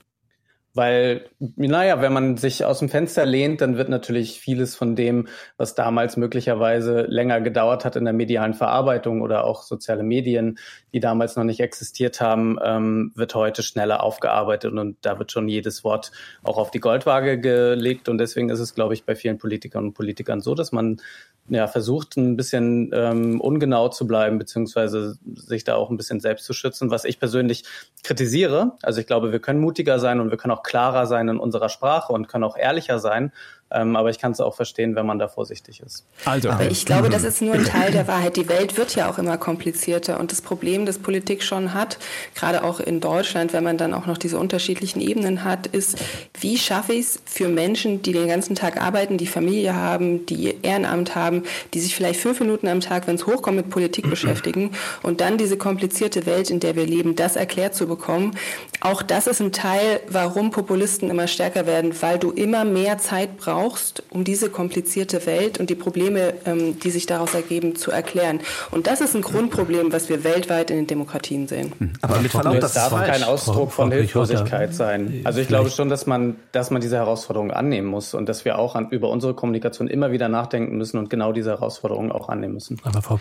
Weil, wenn man sich aus dem Fenster lehnt, dann wird natürlich vieles von dem, was damals möglicherweise länger gedauert hat in der medialen Verarbeitung oder auch soziale Medien, die damals noch nicht existiert haben, wird heute schneller aufgearbeitet und da wird schon jedes Wort auch auf die Goldwaage gelegt. Und deswegen ist es, glaube ich, bei vielen Politikern und Politikern so, dass man versucht, ein bisschen ungenau zu bleiben, beziehungsweise sich da auch ein bisschen selbst zu schützen, was ich persönlich kritisiere. Also ich glaube, wir können mutiger sein und wir können auch klarer sein in unserer Sprache und können auch ehrlicher sein. Aber ich kann es auch verstehen, wenn man da vorsichtig ist. Aber ich glaube, das ist nur ein Teil der Wahrheit. Die Welt wird ja auch immer komplizierter. Und das Problem, das Politik schon hat, gerade auch in Deutschland, wenn man dann auch noch diese unterschiedlichen Ebenen hat, ist, wie schaffe ich es für Menschen, die den ganzen Tag arbeiten, die Familie haben, die Ehrenamt haben, die sich vielleicht 5 Minuten am Tag, wenn es hochkommt, mit Politik beschäftigen und dann diese komplizierte Welt, in der wir leben, das erklärt zu bekommen. Auch das ist ein Teil, warum Populisten immer stärker werden, weil du immer mehr Zeit brauchst, um diese komplizierte Welt und die Probleme, die sich daraus ergeben, zu erklären. Und das ist ein Grundproblem, was wir weltweit in den Demokratien sehen. Aber mit Verlaub, das darf kein Ausdruck von Hilflosigkeit sein. Also ich glaube schon, dass man diese Herausforderung annehmen muss und dass wir auch über unsere Kommunikation immer wieder nachdenken müssen und genau diese Herausforderung auch annehmen müssen. Aber Frau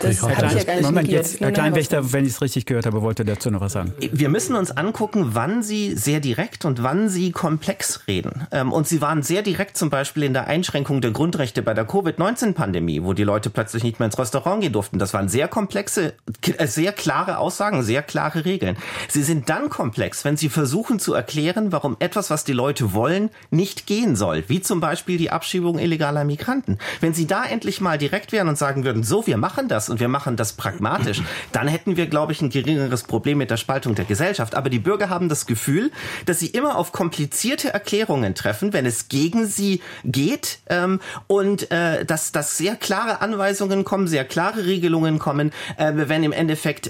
Herr Kleinwächter, wenn ich es richtig gehört habe, wollte dazu noch was sagen. Wir müssen uns angucken, wann Sie sehr direkt und wann Sie komplex reden. Und Sie waren sehr direkt zum Beispiel in der Einschränkung der Grundrechte bei der Covid-19-Pandemie, wo die Leute plötzlich nicht mehr ins Restaurant gehen durften. Das waren sehr komplexe, sehr klare Aussagen, sehr klare Regeln. Sie sind dann komplex, wenn Sie versuchen zu erklären, warum etwas, was die Leute wollen, nicht gehen soll. Wie zum Beispiel die Abschiebung illegaler Migranten. Wenn Sie da endlich mal direkt wären und sagen würden, so, wir machen das und wir machen das pragmatisch, dann hätten wir, glaube ich, ein geringeres Problem mit der Spaltung der Gesellschaft. Aber die Bürger haben das Gefühl, dass sie immer auf komplizierte Erklärungen treffen, wenn es gegen sie geht, und dass sehr klare Anweisungen kommen, sehr klare Regelungen kommen, wenn im Endeffekt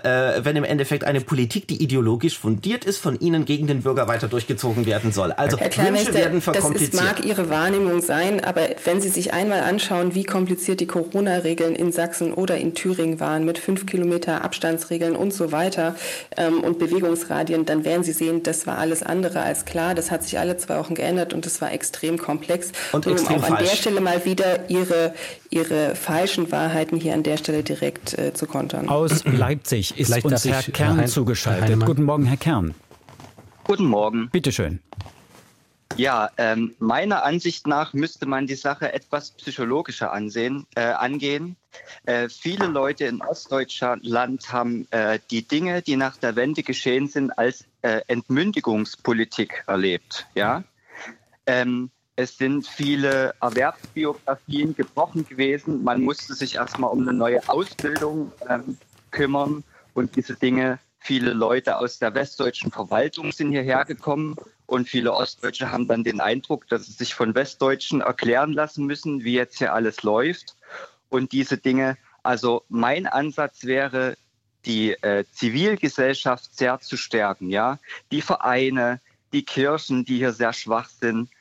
eine Politik, die ideologisch fundiert ist, von Ihnen gegen den Bürger weiter durchgezogen werden soll. Also Wünsche werden verkompliziert. Das mag Ihre Wahrnehmung sein, aber wenn Sie sich einmal anschauen, wie kompliziert die Corona-Regeln in Sachsen oder in Thüringen waren, mit 5 Kilometer Abstandsregeln und so weiter und Bewegungsradien, dann werden Sie sehen, das war alles andere als klar. Das hat sich alle 2 Wochen geändert und das war extrem komplex. ist, um auch an der Stelle mal wieder ihre falschen Wahrheiten hier an der Stelle direkt zu kontern. Aus Leipzig ist uns Herr Kern zugeschaltet. Guten Morgen, Herr Kern. Guten Morgen. Bitte schön. Ja, meiner Ansicht nach müsste man die Sache etwas psychologischer angehen. Viele Leute in Ostdeutschland haben die Dinge, die nach der Wende geschehen sind, als Entmündigungspolitik erlebt. Ja? Es sind viele Erwerbsbiografien gebrochen gewesen. Man musste sich erstmal um eine neue Ausbildung kümmern und diese Dinge. Viele Leute aus der westdeutschen Verwaltung sind hierher gekommen und viele Ostdeutsche haben dann den Eindruck, dass sie sich von Westdeutschen erklären lassen müssen, wie jetzt hier alles läuft. Und diese Dinge, also mein Ansatz wäre, die Zivilgesellschaft sehr zu stärken. Ja? Die Vereine, die Kirchen, die hier sehr schwach sind,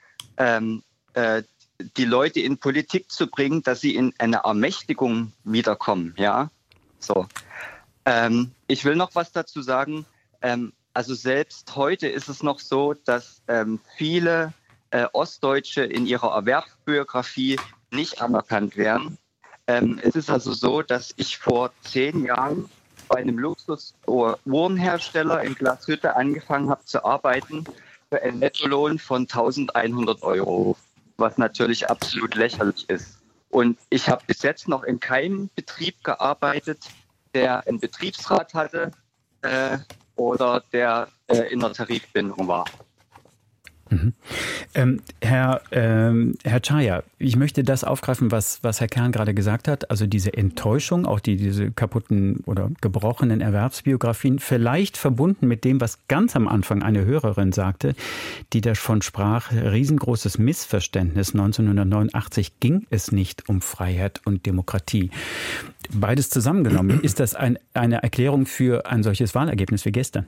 die Leute in Politik zu bringen, dass sie in eine Ermächtigung wiederkommen. Ja? So. Ich will noch was dazu sagen. Also selbst heute ist es noch so, dass viele Ostdeutsche in ihrer Erwerbsbiografie nicht anerkannt werden. Es ist also so, dass ich vor 10 Jahren bei einem Luxus-Uhrenhersteller in Glashütte angefangen habe zu arbeiten für einen Nettolohn von 1.100 €, was natürlich absolut lächerlich ist. Und ich habe bis jetzt noch in keinem Betrieb gearbeitet, der einen Betriebsrat hatte oder der in der Tarifbindung war. Mhm. Herr Czaja, ich möchte das aufgreifen, was Herr Kern gerade gesagt hat. Also diese Enttäuschung, auch diese kaputten oder gebrochenen Erwerbsbiografien, vielleicht verbunden mit dem, was ganz am Anfang eine Hörerin sagte, die davon sprach, riesengroßes Missverständnis. 1989 ging es nicht um Freiheit und Demokratie. Beides zusammengenommen, ist das eine Erklärung für ein solches Wahlergebnis wie gestern?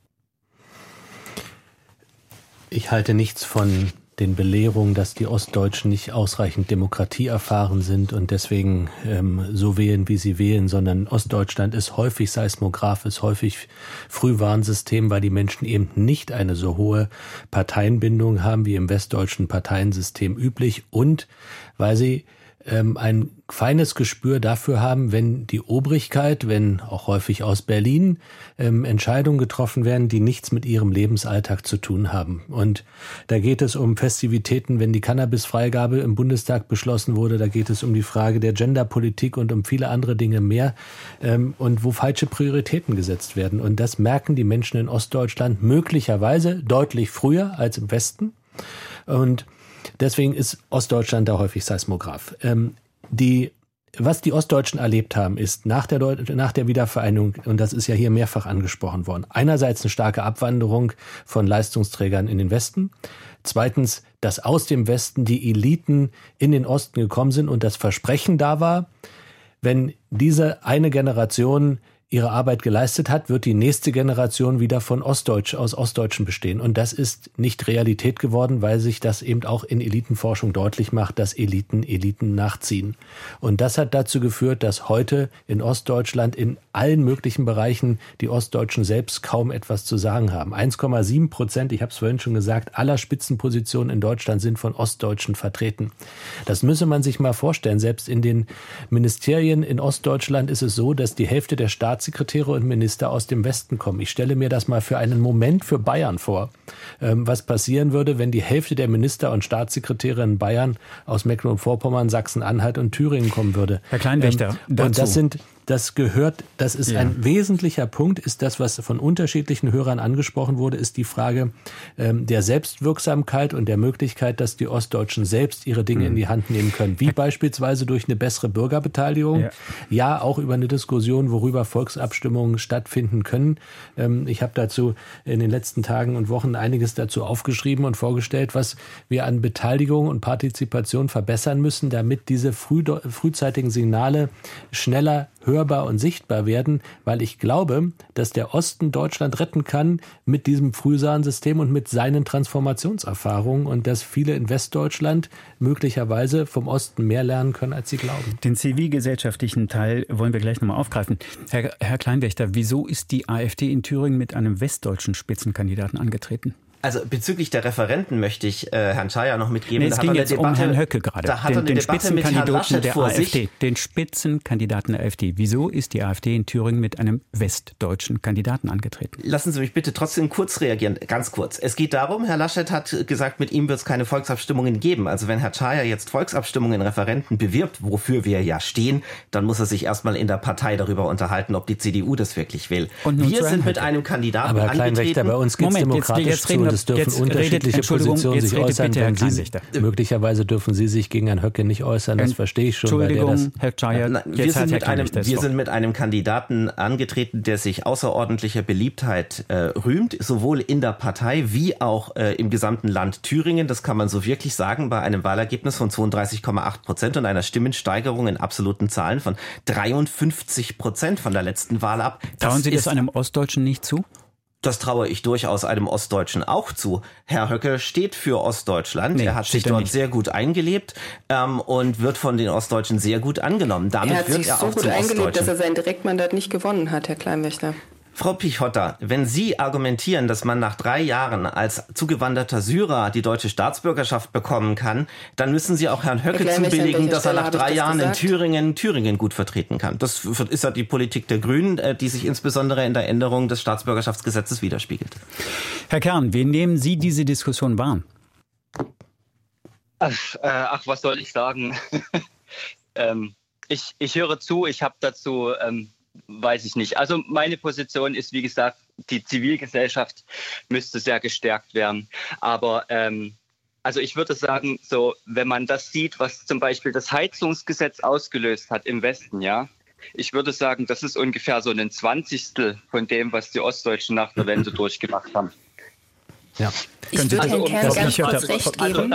Ich halte nichts von den Belehrungen, dass die Ostdeutschen nicht ausreichend Demokratie erfahren sind und deswegen so wählen, wie sie wählen, sondern Ostdeutschland ist häufig Seismograph, ist häufig Frühwarnsystem, weil die Menschen eben nicht eine so hohe Parteienbindung haben wie im westdeutschen Parteiensystem üblich und weil sie ein feines Gespür dafür haben, wenn die Obrigkeit, wenn auch häufig aus Berlin Entscheidungen getroffen werden, die nichts mit ihrem Lebensalltag zu tun haben. Und da geht es um Festivitäten, wenn die Cannabisfreigabe im Bundestag beschlossen wurde, da geht es um die Frage der Genderpolitik und um viele andere Dinge mehr und wo falsche Prioritäten gesetzt werden. Und das merken die Menschen in Ostdeutschland möglicherweise deutlich früher als im Westen. Und deswegen ist Ostdeutschland da häufig Seismograph. Was die Ostdeutschen erlebt haben, ist nach der Wiedervereinigung, und das ist ja hier mehrfach angesprochen worden, einerseits eine starke Abwanderung von Leistungsträgern in den Westen, zweitens, dass aus dem Westen die Eliten in den Osten gekommen sind und das Versprechen da war, wenn diese eine Generation ihre Arbeit geleistet hat, wird die nächste Generation wieder aus Ostdeutschen bestehen. Und das ist nicht Realität geworden, weil sich das eben auch in Elitenforschung deutlich macht, dass Eliten nachziehen. Und das hat dazu geführt, dass heute in Ostdeutschland in allen möglichen Bereichen die Ostdeutschen selbst kaum etwas zu sagen haben. 1,7%, ich habe es vorhin schon gesagt, aller Spitzenpositionen in Deutschland sind von Ostdeutschen vertreten. Das müsse man sich mal vorstellen. Selbst in den Ministerien in Ostdeutschland ist es so, dass die Hälfte der Staatssekretäre und Minister aus dem Westen kommen. Ich stelle mir das mal für einen Moment für Bayern vor, was passieren würde, wenn die Hälfte der Minister und Staatssekretäre in Bayern aus Mecklenburg-Vorpommern, Sachsen-Anhalt und Thüringen kommen würde. Herr Kleinwächter, dazu. Das ist ein wesentlicher Punkt, ist das, was von unterschiedlichen Hörern angesprochen wurde, ist die Frage der Selbstwirksamkeit und der Möglichkeit, dass die Ostdeutschen selbst ihre Dinge in die Hand nehmen können, wie beispielsweise durch eine bessere Bürgerbeteiligung, ja auch über eine Diskussion, worüber Volksabstimmungen stattfinden können. Ich habe dazu in den letzten Tagen und Wochen einiges dazu aufgeschrieben und vorgestellt, was wir an Beteiligung und Partizipation verbessern müssen, damit diese frühzeitigen Signale schneller hörbar und sichtbar werden, weil ich glaube, dass der Osten Deutschland retten kann mit diesem Frühwarnsystem und mit seinen Transformationserfahrungen und dass viele in Westdeutschland möglicherweise vom Osten mehr lernen können, als sie glauben. Den zivilgesellschaftlichen Teil wollen wir gleich nochmal aufgreifen. Herr Kleinwächter, wieso ist die AfD in Thüringen mit einem westdeutschen Spitzenkandidaten angetreten? Also bezüglich der Referenten möchte ich Herrn Schaja noch mitgeben. Es ging jetzt um Herrn Höcke gerade, da hat den Spitzenkandidaten der AfD. Den Spitzenkandidaten der AfD. Wieso ist die AfD in Thüringen mit einem westdeutschen Kandidaten angetreten? Lassen Sie mich bitte trotzdem kurz reagieren, ganz kurz. Es geht darum, Herr Laschet hat gesagt, mit ihm wird es keine Volksabstimmungen geben. Also wenn Herr Schaja jetzt Volksabstimmungen in Referenten bewirbt, wofür wir ja stehen, dann muss er sich erstmal in der Partei darüber unterhalten, ob die CDU das wirklich will. Wir sind mit einem Kandidaten aber Herr Kleinwächter, bei uns geht es demokratisch zu. Es dürfen unterschiedliche Positionen sich äußern. Möglicherweise dürfen Sie sich gegen Herrn Höcke nicht äußern, das verstehe ich schon. Entschuldigung, Herr Czaja, wir sind mit einem Kandidaten angetreten, der sich außerordentlicher Beliebtheit rühmt, sowohl in der Partei wie auch im gesamten Land Thüringen. Das kann man so wirklich sagen, bei einem Wahlergebnis von 32,8% und einer Stimmensteigerung in absoluten Zahlen von 53% von der letzten Wahl ab. Trauen Sie das einem Ostdeutschen nicht zu? Das traue ich durchaus einem Ostdeutschen auch zu. Herr Höcke steht für Ostdeutschland. Er hat sich dort sehr gut eingelebt und wird von den Ostdeutschen sehr gut angenommen. Damit wird er auch zum Ostdeutschen. Er hat sich so gut eingelebt, dass er sein Direktmandat nicht gewonnen hat, Herr Kleinwächter. Frau Pichotta, wenn Sie argumentieren, dass man nach 3 Jahren als zugewanderter Syrer die deutsche Staatsbürgerschaft bekommen kann, dann müssen Sie auch Herrn Höcke zubilligen, dass er nach 3 Jahren in Thüringen gut vertreten kann. Das ist ja die Politik der Grünen, die sich insbesondere in der Änderung des Staatsbürgerschaftsgesetzes widerspiegelt. Herr Kern, wie nehmen Sie diese Diskussion wahr? Ach, was soll ich sagen? Ich höre zu, ich habe dazu... weiß ich nicht. Also meine Position ist, wie gesagt, die Zivilgesellschaft müsste sehr gestärkt werden. Aber also ich würde sagen, so wenn man das sieht, was zum Beispiel das Heizungsgesetz ausgelöst hat im Westen, ja, ich würde sagen, das ist ungefähr so ein 20. von dem, was die Ostdeutschen nach der Wende durchgemacht haben. Ja. Ich würde Herrn Kern ganz kurz recht geben.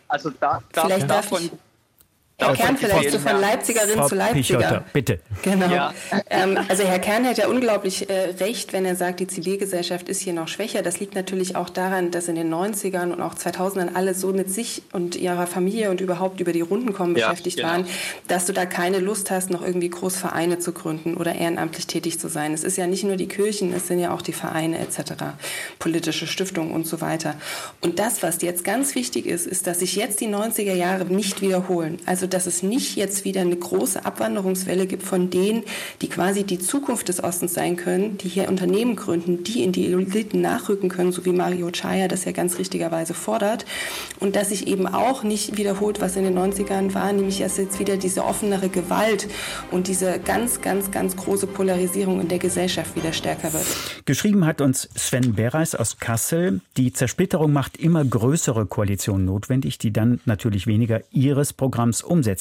Herr Kern, vielleicht so von Leipzigerin zu Leipziger. Pichotta, bitte. Genau. Ja. Also Herr Kern hat ja unglaublich recht, wenn er sagt, die Zivilgesellschaft ist hier noch schwächer. Das liegt natürlich auch daran, dass in den 90ern und auch 2000ern alle so mit sich und ihrer Familie und überhaupt über die Runden kommen beschäftigt waren, dass du da keine Lust hast, noch irgendwie groß Vereine zu gründen oder ehrenamtlich tätig zu sein. Es ist ja nicht nur die Kirchen, es sind ja auch die Vereine etc., politische Stiftungen und so weiter. Und das, was jetzt ganz wichtig ist, ist, dass sich jetzt die 90er Jahre nicht wiederholen. Also dass es nicht jetzt wieder eine große Abwanderungswelle gibt von denen, die quasi die Zukunft des Ostens sein können, die hier Unternehmen gründen, die in die Eliten nachrücken können, so wie Mario Czaja das ja ganz richtigerweise fordert. Und dass sich eben auch nicht wiederholt, was in den 90ern war, nämlich dass jetzt wieder diese offenere Gewalt und diese ganz, ganz, ganz große Polarisierung in der Gesellschaft wieder stärker wird. Geschrieben hat uns Sven Bereis aus Kassel. Die Zersplitterung macht immer größere Koalitionen notwendig, die dann natürlich weniger ihres Programms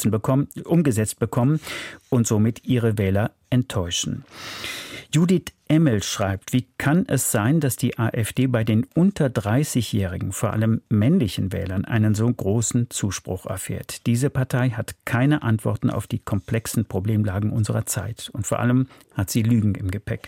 umgesetzt bekommen und somit ihre Wähler enttäuschen. Judith Emmel schreibt, wie kann es sein, dass die AfD bei den unter 30-Jährigen, vor allem männlichen Wählern, einen so großen Zuspruch erfährt? Diese Partei hat keine Antworten auf die komplexen Problemlagen unserer Zeit. Und vor allem hat sie Lügen im Gepäck.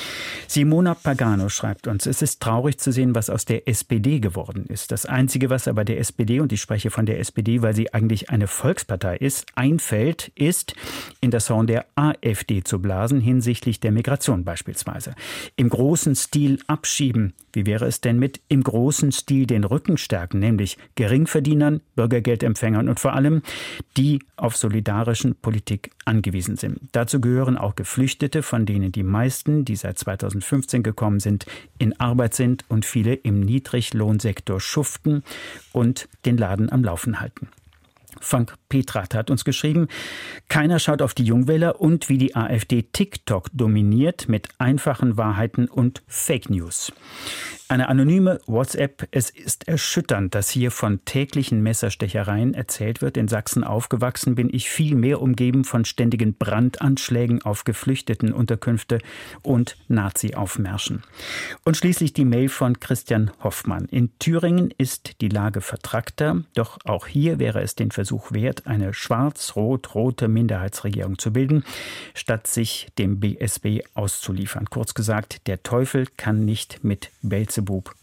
Simona Pagano schreibt uns, es ist traurig zu sehen, was aus der SPD geworden ist. Das Einzige, was aber der SPD, und ich spreche von der SPD, weil sie eigentlich eine Volkspartei ist, einfällt, ist, in das Horn der AfD zu blasen, hinsichtlich der Migration beispielsweise. Im großen Stil abschieben. Wie wäre es denn mit im großen Stil den Rücken stärken, nämlich Geringverdienern, Bürgergeldempfängern und vor allem die auf solidarischen Politik angewiesen sind. Dazu gehören auch Geflüchtete, von denen die meisten, die seit 2015 gekommen sind, in Arbeit sind und viele im Niedriglohnsektor schuften und den Laden am Laufen halten. Frank Petrat hat uns geschrieben, keiner schaut auf die Jungwähler und wie die AfD TikTok dominiert mit einfachen Wahrheiten und Fake News. Eine anonyme WhatsApp, es ist erschütternd, dass hier von täglichen Messerstechereien erzählt wird. In Sachsen aufgewachsen bin ich viel mehr umgeben von ständigen Brandanschlägen auf Geflüchtetenunterkünfte und Nazi-Aufmärschen. Und schließlich die Mail von Christian Hoffmann. In Thüringen ist die Lage vertrackter, doch auch hier wäre es den Versuch wert, eine schwarz-rot-rote Minderheitsregierung zu bilden, statt sich dem BSB auszuliefern. Kurz gesagt, der Teufel kann nicht mit Beelzebub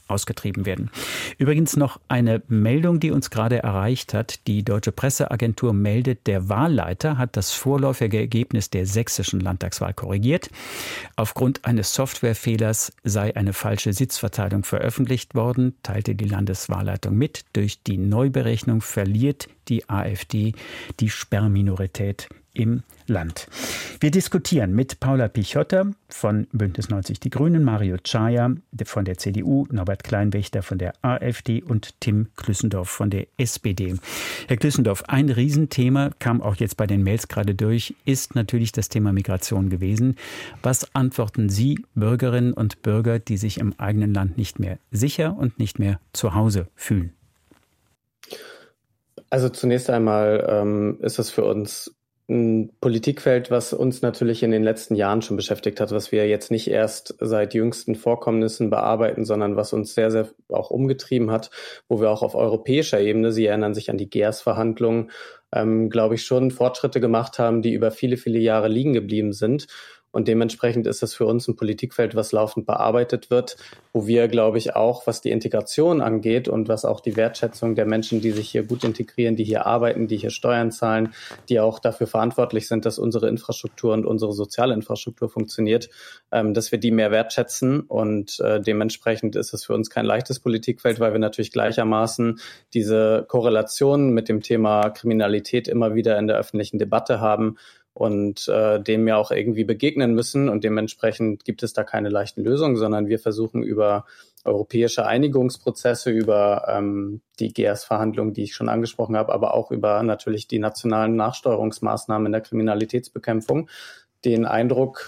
ausgetrieben werden. Übrigens noch eine Meldung, die uns gerade erreicht hat. Die Deutsche Presseagentur meldet, der Wahlleiter hat das vorläufige Ergebnis der sächsischen Landtagswahl korrigiert. Aufgrund eines Softwarefehlers sei eine falsche Sitzverteilung veröffentlicht worden, teilte die Landeswahlleitung mit. Durch die Neuberechnung verliert die AfD die Sperrminorität im Land. Wir diskutieren mit Paula Pichotta von Bündnis 90 Die Grünen, Mario Czaja von der CDU, Norbert Kleinwächter von der AfD und Tim Klüssendorf von der SPD. Herr Klüssendorf, ein Riesenthema, kam auch jetzt bei den Mails gerade durch, ist natürlich das Thema Migration gewesen. Was antworten Sie Bürgerinnen und Bürger, die sich im eigenen Land nicht mehr sicher und nicht mehr zu Hause fühlen? Also zunächst einmal ist es für uns ein Politikfeld, was uns natürlich in den letzten Jahren schon beschäftigt hat, was wir jetzt nicht erst seit jüngsten Vorkommnissen bearbeiten, sondern was uns sehr, sehr auch umgetrieben hat, wo wir auch auf europäischer Ebene, Sie erinnern sich an die GERS-Verhandlungen, glaube ich, schon Fortschritte gemacht haben, die über viele, viele Jahre liegen geblieben sind. Und dementsprechend ist das für uns ein Politikfeld, was laufend bearbeitet wird, wo wir, glaube ich, auch, was die Integration angeht und was auch die Wertschätzung der Menschen, die sich hier gut integrieren, die hier arbeiten, die hier Steuern zahlen, die auch dafür verantwortlich sind, dass unsere Infrastruktur und unsere soziale Infrastruktur funktioniert, dass wir die mehr wertschätzen. Und dementsprechend ist es für uns kein leichtes Politikfeld, weil wir natürlich gleichermaßen diese Korrelation mit dem Thema Kriminalität immer wieder in der öffentlichen Debatte haben und dem ja auch irgendwie begegnen müssen. Und dementsprechend gibt es da keine leichten Lösungen, sondern wir versuchen über europäische Einigungsprozesse, über die GERS-Verhandlungen, die ich schon angesprochen habe, aber auch über natürlich die nationalen Nachsteuerungsmaßnahmen in der Kriminalitätsbekämpfung, den Eindruck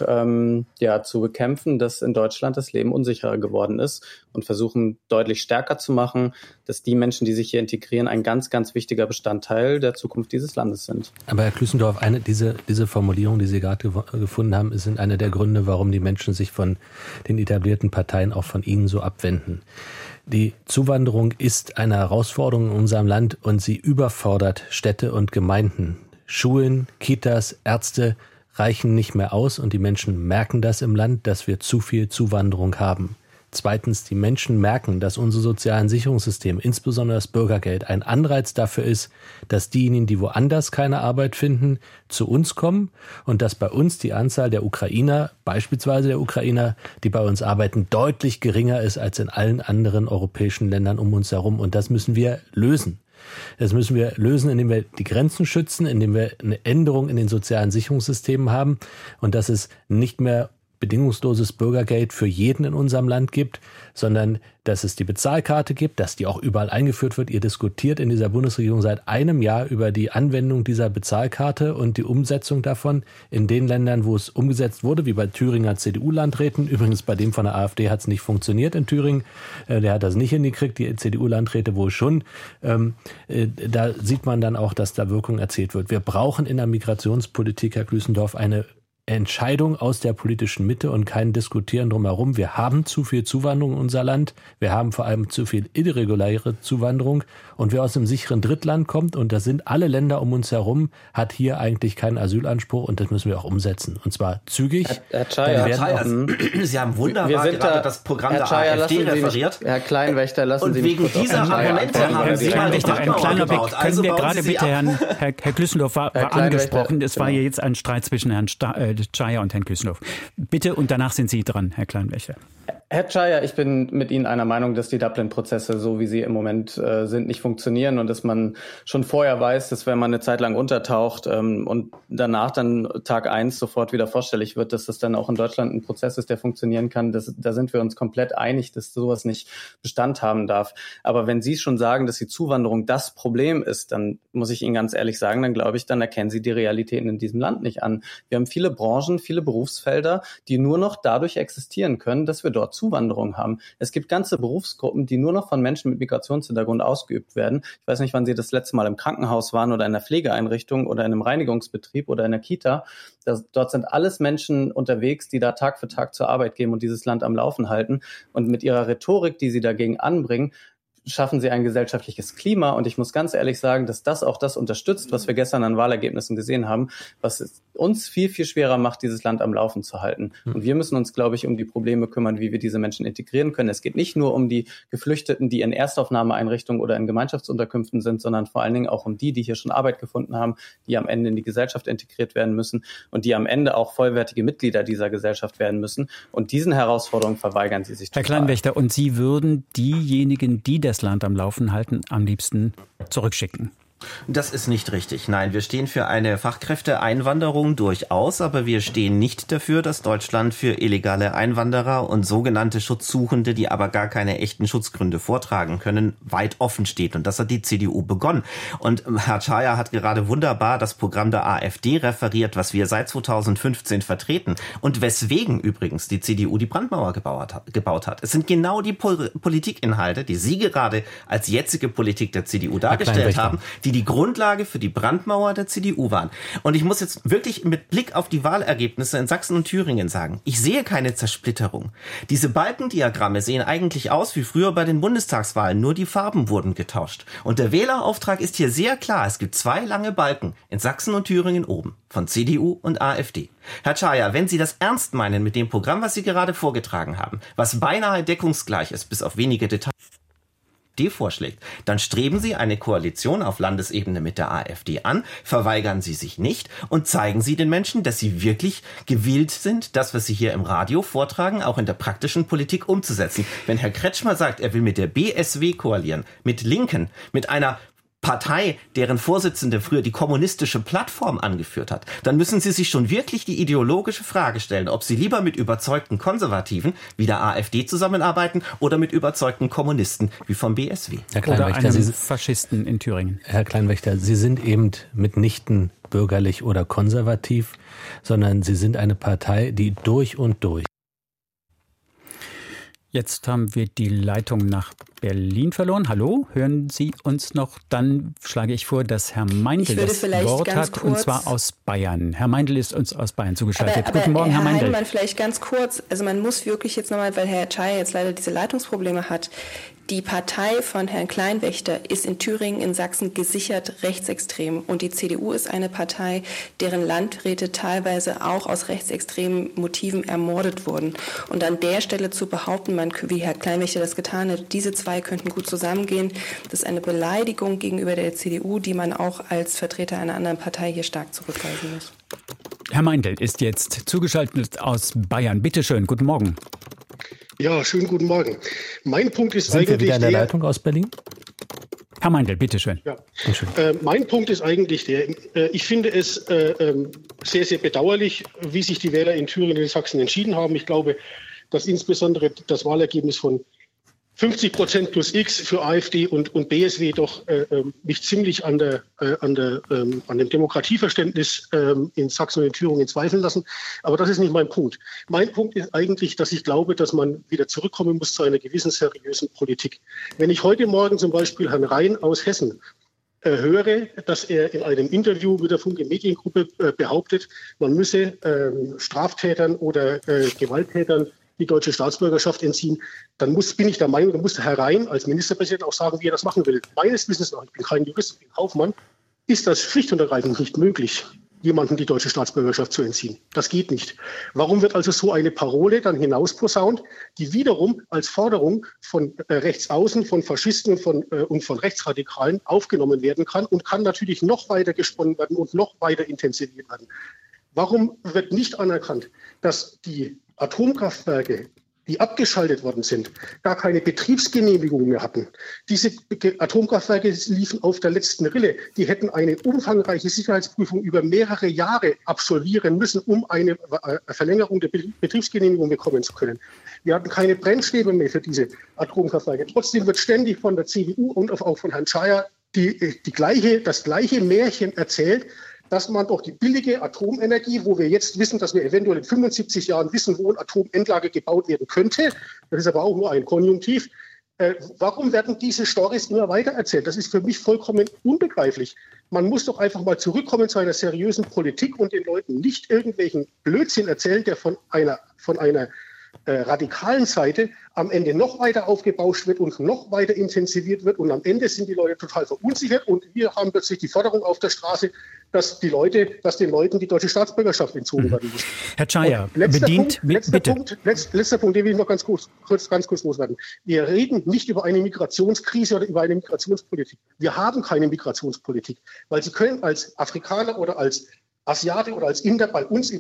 zu bekämpfen, dass in Deutschland das Leben unsicherer geworden ist und versuchen deutlich stärker zu machen, dass die Menschen, die sich hier integrieren, ein ganz, ganz wichtiger Bestandteil der Zukunft dieses Landes sind. Aber Herr Klüssendorf, diese Formulierung, die Sie gerade gefunden haben, sind einer der Gründe, warum die Menschen sich von den etablierten Parteien auch von Ihnen so abwenden. Die Zuwanderung ist eine Herausforderung in unserem Land und sie überfordert Städte und Gemeinden. Schulen, Kitas, Ärzte reichen nicht mehr aus und die Menschen merken das im Land, dass wir zu viel Zuwanderung haben. Zweitens, die Menschen merken, dass unsere sozialen Sicherungssysteme, insbesondere das Bürgergeld, ein Anreiz dafür ist, dass diejenigen, die woanders keine Arbeit finden, zu uns kommen und dass bei uns die Anzahl der Ukrainer, beispielsweise der Ukrainer, die bei uns arbeiten, deutlich geringer ist als in allen anderen europäischen Ländern um uns herum. Und das müssen wir lösen. Das müssen wir lösen, indem wir die Grenzen schützen, indem wir eine Änderung in den sozialen Sicherungssystemen haben und dass es nicht mehr bedingungsloses Bürgergeld für jeden in unserem Land gibt, sondern dass es die Bezahlkarte gibt, dass die auch überall eingeführt wird. Ihr diskutiert in dieser Bundesregierung seit einem Jahr über die Anwendung dieser Bezahlkarte und die Umsetzung davon in den Ländern, wo es umgesetzt wurde, wie bei Thüringer CDU-Landräten. Übrigens bei dem von der AfD hat es nicht funktioniert in Thüringen. Der hat das nicht hingekriegt, die CDU-Landräte wohl schon. Da sieht man dann auch, dass da Wirkung erzielt wird. Wir brauchen in der Migrationspolitik, Herr Klüssendorf, eine Entscheidung aus der politischen Mitte und kein Diskutieren drumherum. Wir haben zu viel Zuwanderung in unser Land. Wir haben vor allem zu viel irreguläre Zuwanderung. Und wer aus einem sicheren Drittland kommt, und das sind alle Länder um uns herum, hat hier eigentlich keinen Asylanspruch und das müssen wir auch umsetzen. Und zwar zügig. Herr Czaja, Sie haben wunderbar gerade das Programm der AfD referiert. Herr Kleinwächter, lassen Sie mich kurz auf Herrn Argumente haben Sie mal richtig aufgebaut. Können wir gerade bitte Herr Klüssendorf war angesprochen. Es war ja jetzt ein Streit zwischen Herrn Czaja und Herrn Klüssendorf. Bitte, und danach sind Sie dran, Herr Kleinwächter. Herr Czaja, ich bin mit Ihnen einer Meinung, dass die Dublin-Prozesse, so wie sie im Moment sind, nicht funktionieren und dass man schon vorher weiß, dass wenn man eine Zeit lang untertaucht und danach dann Tag 1 sofort wieder vorstellig wird, dass das dann auch in Deutschland ein Prozess ist, der funktionieren kann. Da sind wir uns komplett einig, dass sowas nicht Bestand haben darf. Aber wenn Sie schon sagen, dass die Zuwanderung das Problem ist, dann muss ich Ihnen ganz ehrlich sagen, dann glaube ich, dann erkennen Sie die Realitäten in diesem Land nicht an. Wir haben viele Branchen, viele Berufsfelder, die nur noch dadurch existieren können, dass wir dort Zuwanderung haben. Es gibt ganze Berufsgruppen, die nur noch von Menschen mit Migrationshintergrund ausgeübt werden. Ich weiß nicht, wann Sie das letzte Mal im Krankenhaus waren oder in einer Pflegeeinrichtung oder in einem Reinigungsbetrieb oder in einer Kita. Dort sind alles Menschen unterwegs, die da Tag für Tag zur Arbeit gehen und dieses Land am Laufen halten. Und mit ihrer Rhetorik, die sie dagegen anbringen, schaffen sie ein gesellschaftliches Klima. Und ich muss ganz ehrlich sagen, dass das auch das unterstützt, was wir gestern an Wahlergebnissen gesehen haben, was es uns viel, viel schwerer macht, dieses Land am Laufen zu halten. Und wir müssen uns, glaube ich, um die Probleme kümmern, wie wir diese Menschen integrieren können. Es geht nicht nur um die Geflüchteten, die in Erstaufnahmeeinrichtungen oder in Gemeinschaftsunterkünften sind, sondern vor allen Dingen auch um die hier schon Arbeit gefunden haben, die am Ende in die Gesellschaft integriert werden müssen und die am Ende auch vollwertige Mitglieder dieser Gesellschaft werden müssen. Und diesen Herausforderungen verweigern sie sich. Herr Kleinwächter, und Sie würden diejenigen, die das Land am Laufen halten, am liebsten zurückschicken? Das ist nicht richtig. Nein, wir stehen für eine Fachkräfteeinwanderung durchaus, aber wir stehen nicht dafür, dass Deutschland für illegale Einwanderer und sogenannte Schutzsuchende, die aber gar keine echten Schutzgründe vortragen können, weit offen steht. Und das hat die CDU begonnen. Und Herr Czaja hat gerade wunderbar das Programm der AfD referiert, was wir seit 2015 vertreten und weswegen übrigens die CDU die Brandmauer gebaut hat. Es sind genau die Politikinhalte, die Sie gerade als jetzige Politik der CDU dargestellt haben, die Grundlage für die Brandmauer der CDU waren. Und ich muss jetzt wirklich mit Blick auf die Wahlergebnisse in Sachsen und Thüringen sagen, ich sehe keine Zersplitterung. Diese Balkendiagramme sehen eigentlich aus wie früher bei den Bundestagswahlen, nur die Farben wurden getauscht. Und der Wählerauftrag ist hier sehr klar. Es gibt 2 lange Balken in Sachsen und Thüringen oben, von CDU und AfD. Herr Czaja, wenn Sie das ernst meinen mit dem Programm, was Sie gerade vorgetragen haben, was beinahe deckungsgleich ist, bis auf wenige Details, vorschlägt, dann streben Sie eine Koalition auf Landesebene mit der AfD an, verweigern Sie sich nicht und zeigen Sie den Menschen, dass Sie wirklich gewillt sind, das, was Sie hier im Radio vortragen, auch in der praktischen Politik umzusetzen. Wenn Herr Kretschmer sagt, er will mit der BSW koalieren, mit Linken, mit einer Partei, deren Vorsitzende früher die kommunistische Plattform angeführt hat, dann müssen Sie sich schon wirklich die ideologische Frage stellen, ob Sie lieber mit überzeugten Konservativen wie der AfD zusammenarbeiten oder mit überzeugten Kommunisten wie vom BSW. Herr Kleinwächter, oder einem Faschisten in Thüringen. Herr Kleinwächter, Sie sind eben mitnichten bürgerlich oder konservativ, sondern Sie sind eine Partei, die durch und durch. Jetzt haben wir die Leitung nach Berlin verloren. Hallo, hören Sie uns noch? Dann schlage ich vor, dass Herr Meindl das Wort hat, und zwar aus Bayern. Herr Meindl ist uns aus Bayern zugeschaltet. Aber Guten Morgen, Herr Meindl. Heinemann, vielleicht ganz kurz. Also man muss wirklich jetzt nochmal, weil Herr Czaja jetzt leider diese Leitungsprobleme hat, die Partei von Herrn Kleinwächter ist in Thüringen, in Sachsen gesichert rechtsextrem. Und die CDU ist eine Partei, deren Landräte teilweise auch aus rechtsextremen Motiven ermordet wurden. Und an der Stelle zu behaupten, wie Herr Kleinwächter das getan hat, diese 2 könnten gut zusammengehen, das ist eine Beleidigung gegenüber der CDU, die man auch als Vertreter einer anderen Partei hier stark zurückweisen muss. Herr Meindl ist jetzt zugeschaltet aus Bayern. Bitte schön, guten Morgen. Ja, schönen guten Morgen. Mein Punkt ist Sind wir wieder in der Leitung aus Berlin? Herr Meindl, bitteschön. Ja. Mein Punkt ist eigentlich der, ich finde es sehr, sehr bedauerlich, wie sich die Wähler in Thüringen und in Sachsen entschieden haben. Ich glaube, dass insbesondere das Wahlergebnis von 50% plus X für AfD und BSW doch mich ziemlich an dem Demokratieverständnis in Sachsen und in Thüringen zweifeln lassen. Aber das ist nicht mein Punkt. Mein Punkt ist eigentlich, dass ich glaube, dass man wieder zurückkommen muss zu einer gewissen seriösen Politik. Wenn ich heute Morgen zum Beispiel Herrn Rhein aus Hessen höre, dass er in einem Interview mit der Funke Mediengruppe behauptet, man müsse Straftätern oder Gewalttätern die deutsche Staatsbürgerschaft entziehen, dann bin ich der Meinung, dann muss der Herr Rhein als Ministerpräsident auch sagen, wie er das machen will. Meines Wissens nach, ich bin kein Jurist, ich bin Kaufmann, ist das schlicht und ergreifend nicht möglich, jemandem die deutsche Staatsbürgerschaft zu entziehen. Das geht nicht. Warum wird also so eine Parole dann hinausposaunt, die wiederum als Forderung von Rechtsaußen, von Faschisten und von Rechtsradikalen aufgenommen werden kann und kann natürlich noch weiter gesponnen werden und noch weiter intensiviert werden? Warum wird nicht anerkannt, dass die Atomkraftwerke, die abgeschaltet worden sind, gar keine Betriebsgenehmigung mehr hatten? Diese Atomkraftwerke liefen auf der letzten Rille. Die hätten eine umfangreiche Sicherheitsprüfung über mehrere Jahre absolvieren müssen, um eine Verlängerung der Betriebsgenehmigung bekommen zu können. Wir hatten keine Brennstäbe mehr für diese Atomkraftwerke. Trotzdem wird ständig von der CDU und auch von Herrn Czaja das gleiche Märchen erzählt, dass man doch die billige Atomenergie, wo wir jetzt wissen, dass wir eventuell in 75 Jahren wissen, wo ein Atomendlager gebaut werden könnte, das ist aber auch nur ein Konjunktiv, warum werden diese Storys immer weiter erzählt? Das ist für mich vollkommen unbegreiflich. Man muss doch einfach mal zurückkommen zu einer seriösen Politik und den Leuten nicht irgendwelchen Blödsinn erzählen, der von einer radikalen Seite am Ende noch weiter aufgebauscht wird und noch weiter intensiviert wird. Und am Ende sind die Leute total verunsichert. Und wir haben plötzlich die Forderung auf der Straße, dass den Leuten die deutsche Staatsbürgerschaft entzogen werden muss. Herr Czaja, letzter Punkt, den will ich noch ganz kurz loswerden. Wir reden nicht über eine Migrationskrise oder über eine Migrationspolitik. Wir haben keine Migrationspolitik, weil Sie können als Afrikaner oder als Asiate oder als Inder bei uns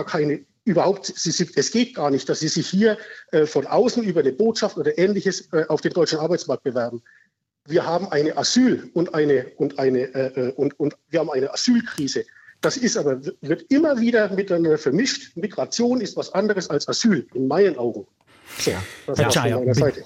es geht gar nicht, dass Sie sich hier von außen über eine Botschaft oder Ähnliches auf den deutschen Arbeitsmarkt bewerben. Wir haben eine wir haben eine Asylkrise. Das wird immer wieder miteinander vermischt. Migration ist was anderes als Asyl, in meinen Augen. So, Herr Czaja,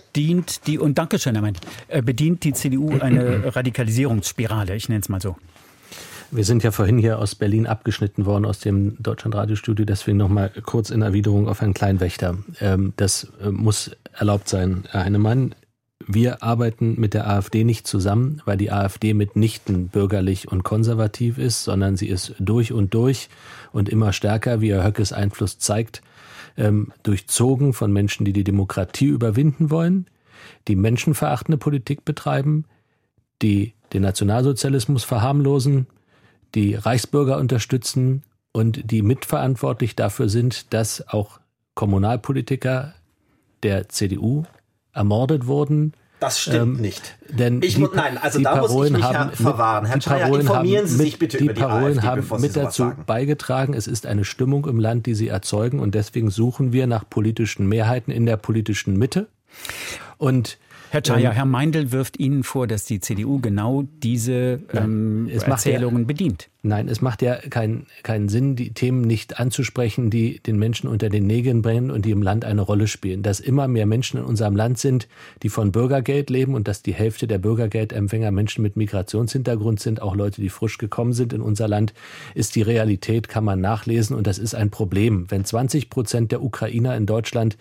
bedient die CDU eine Radikalisierungsspirale? Ich nenne es mal so. Wir sind ja vorhin hier aus Berlin abgeschnitten worden, aus dem Deutschlandradiostudio. Deswegen noch mal kurz in Erwiderung auf Herrn Kleinwächter. Das muss erlaubt sein, Herr Heinemann. Wir arbeiten mit der AfD nicht zusammen, weil die AfD mitnichten bürgerlich und konservativ ist, sondern sie ist durch und immer stärker, wie Herr Höckes Einfluss zeigt, durchzogen von Menschen, die die Demokratie überwinden wollen, die menschenverachtende Politik betreiben, die den Nationalsozialismus verharmlosen, die Reichsbürger unterstützen und die mitverantwortlich dafür sind, dass auch Kommunalpolitiker der CDU ermordet wurden. Das stimmt nicht. Denn da muss ich mich verwahren. Herr Czaja, informieren Sie sich bitte über die AfD, haben mit dazu beigetragen. Es ist eine Stimmung im Land, die sie erzeugen. Und deswegen suchen wir nach politischen Mehrheiten in der politischen Mitte. Und Herr Czaja, Herr Meindl wirft Ihnen vor, dass die CDU genau diese Erzählungen bedient. Nein, es macht ja keinen Sinn, die Themen nicht anzusprechen, die den Menschen unter den Nägeln brennen und die im Land eine Rolle spielen. Dass immer mehr Menschen in unserem Land sind, die von Bürgergeld leben und dass die Hälfte der Bürgergeldempfänger Menschen mit Migrationshintergrund sind, auch Leute, die frisch gekommen sind in unser Land, ist die Realität, kann man nachlesen und das ist ein Problem. Wenn 20% der Ukrainer in Deutschland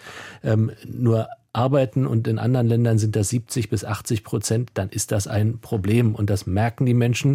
nur arbeiten und in anderen Ländern sind das 70-80%, dann ist das ein Problem und das merken die Menschen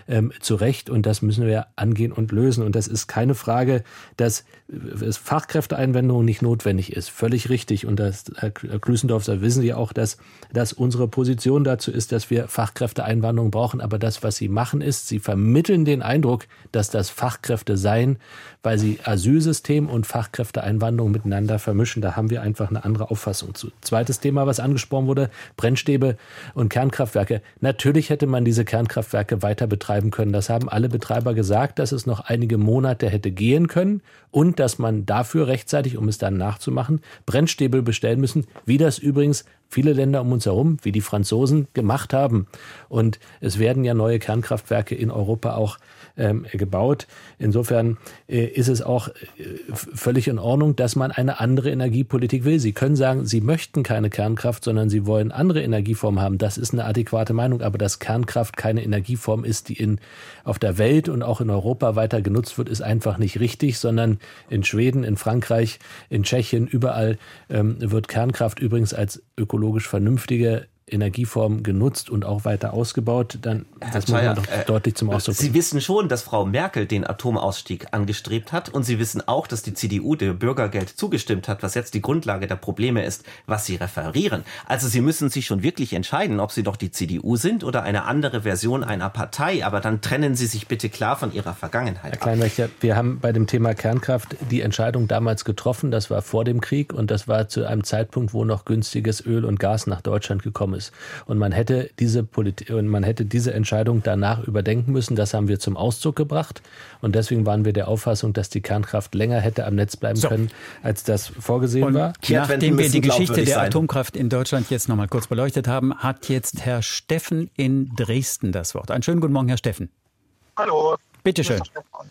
zu Recht und das müssen wir angehen und lösen und das ist keine Frage, dass Fachkräfteeinwanderung nicht notwendig ist, völlig richtig und das, Herr Klüssendorf, da wissen Sie auch, dass unsere Position dazu ist, dass wir Fachkräfteeinwanderung brauchen, aber das, was Sie machen ist, Sie vermitteln den Eindruck, dass das Fachkräfte seien, weil Sie Asylsystem und Fachkräfteeinwanderung miteinander vermischen, da haben wir einfach eine andere Auffassung zu. Zweites Thema, was angesprochen wurde, Brennstäbe und Kernkraftwerke. Natürlich hätte man diese Kernkraftwerke weiter betreiben können. Das haben alle Betreiber gesagt, dass es noch einige Monate hätte gehen können und dass man dafür rechtzeitig, um es dann nachzumachen, Brennstäbe bestellen müssen, wie das übrigens viele Länder um uns herum, wie die Franzosen, gemacht haben. Und es werden ja neue Kernkraftwerke in Europa auch gebaut. Insofern ist es auch völlig in Ordnung, dass man eine andere Energiepolitik will. Sie können sagen, Sie möchten keine Kernkraft, sondern Sie wollen andere Energieformen haben. Das ist eine adäquate Meinung. Aber dass Kernkraft keine Energieform ist, die auf der Welt und auch in Europa weiter genutzt wird, ist einfach nicht richtig, sondern in Schweden, in Frankreich, in Tschechien, überall wird Kernkraft übrigens als ökologisch vernünftige Energieform genutzt und auch weiter ausgebaut, dann das muss man doch deutlich zum Ausdruck bringen. Sie wissen schon, dass Frau Merkel den Atomausstieg angestrebt hat und Sie wissen auch, dass die CDU dem Bürgergeld zugestimmt hat, was jetzt die Grundlage der Probleme ist, was Sie referieren. Also Sie müssen sich schon wirklich entscheiden, ob Sie doch die CDU sind oder eine andere Version einer Partei, aber dann trennen Sie sich bitte klar von Ihrer Vergangenheit Herr Kleinwächter, wir haben bei dem Thema Kernkraft die Entscheidung damals getroffen, das war vor dem Krieg und das war zu einem Zeitpunkt, wo noch günstiges Öl und Gas nach Deutschland gekommen ist. Und man hätte diese Entscheidung danach überdenken müssen. Das haben wir zum Ausdruck gebracht. Und deswegen waren wir der Auffassung, dass die Kernkraft länger hätte am Netz bleiben können, als das vorgesehen war. Nachdem wir die Geschichte der Atomkraft in Deutschland jetzt noch mal kurz beleuchtet haben, hat jetzt Herr Steffen in Dresden das Wort. Einen schönen guten Morgen, Herr Steffen. Hallo. Bitte schön.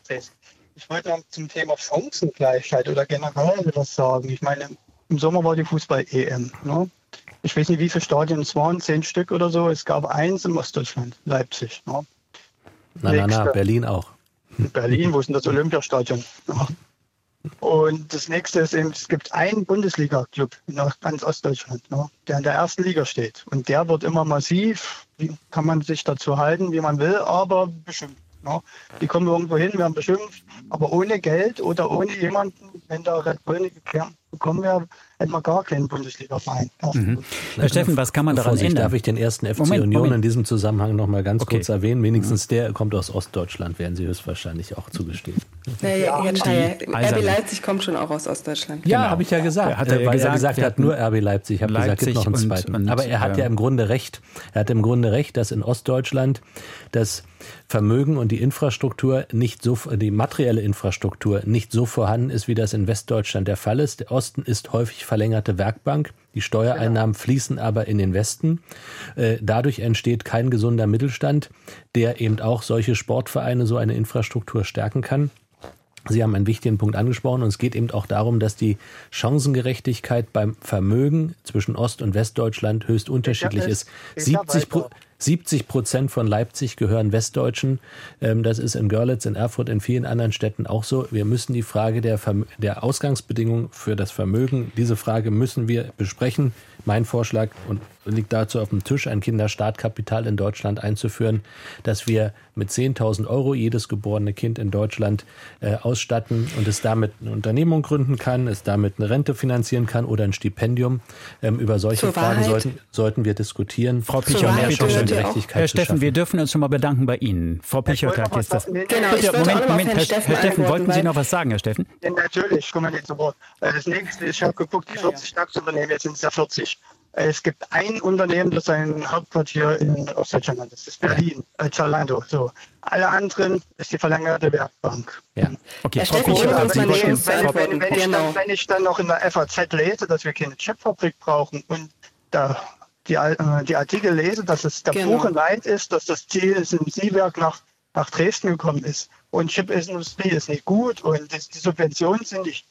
Ich wollte zum Thema Chancengleichheit oder generell etwas sagen. Ich meine, im Sommer war die Fußball-EM. Ne? Ich weiß nicht, wie viele Stadien es waren, 10 Stück oder so. Es gab eins in Ostdeutschland, Leipzig. Ne? Berlin auch. Berlin, wo ist denn das Olympiastadion? Ja. Und das nächste ist eben, es gibt einen Bundesliga-Club in ganz Ostdeutschland, ne, der in der ersten Liga steht. Und der wird immer massiv, kann man sich dazu halten, wie man will, aber beschimpft. Ne? Die kommen irgendwo hin, werden beschimpft, aber ohne Geld oder ohne jemanden, wenn da Red Bull bekommen wir, hätten wir gar keinen Bundesliga-Verein. Herr Steffen, was kann man daran ändern? Darf ich den ersten FC Union in diesem Zusammenhang noch mal ganz kurz erwähnen? Wenigstens der kommt aus Ostdeutschland, werden Sie höchstwahrscheinlich auch zugestehen. RB Leipzig kommt schon auch aus Ostdeutschland. Ja, habe ich ja gesagt. Weil er gesagt hat, nur RB Leipzig. Ich habe gesagt, es gibt noch einen zweiten. Aber er hat ja im Grunde recht. Er hat im Grunde recht, dass in Ostdeutschland das Vermögen und die Infrastruktur die materielle Infrastruktur nicht so vorhanden ist, wie das in Westdeutschland der Fall ist. Der Osten ist häufig verlängerte Werkbank. Die Steuereinnahmen fließen aber in den Westen. Dadurch entsteht kein gesunder Mittelstand, der eben auch solche Sportvereine, so eine Infrastruktur stärken kann. Sie haben einen wichtigen Punkt angesprochen und es geht eben auch darum, dass die Chancengerechtigkeit beim Vermögen zwischen Ost- und Westdeutschland höchst unterschiedlich ist. 70% von Leipzig gehören Westdeutschen. Das ist in Görlitz, in Erfurt, in vielen anderen Städten auch so. Wir müssen die Frage der Ausgangsbedingungen für das Vermögen, diese Frage müssen wir besprechen. Mein Vorschlag liegt dazu auf dem Tisch, ein Kinderstartkapital in Deutschland einzuführen, dass wir mit 10.000 Euro jedes geborene Kind in Deutschland ausstatten und es damit eine Unternehmung gründen kann, es damit eine Rente finanzieren kann oder ein Stipendium. Über solche Fragen sollten wir diskutieren. Frau Pichot, Herr Steffen, wir dürfen uns schon mal bedanken bei Ihnen. Frau Pichot hat jetzt das. Genau, Moment, Herr Steffen, wollten Sie noch was sagen, Herr Steffen? Ja, natürlich, kommen wir nicht zu Wort. Das nächste, ich habe geguckt, die 40 DAX-Unternehmen, jetzt sind es ja 40. Es gibt ein Unternehmen, das sein Hauptquartier in Ostdeutschland hat. Das ist Berlin, Zalando. So. Alle anderen ist die verlängerte Werkbank. Ja. Okay, wenn ich dann noch in der FAZ lese, dass wir keine Chipfabrik brauchen und da die Artikel lese, dass es der pure Leid ist, dass das TSMC-Werk nach Dresden gekommen ist und Chipindustrie ist nicht gut und die Subventionen sind nicht.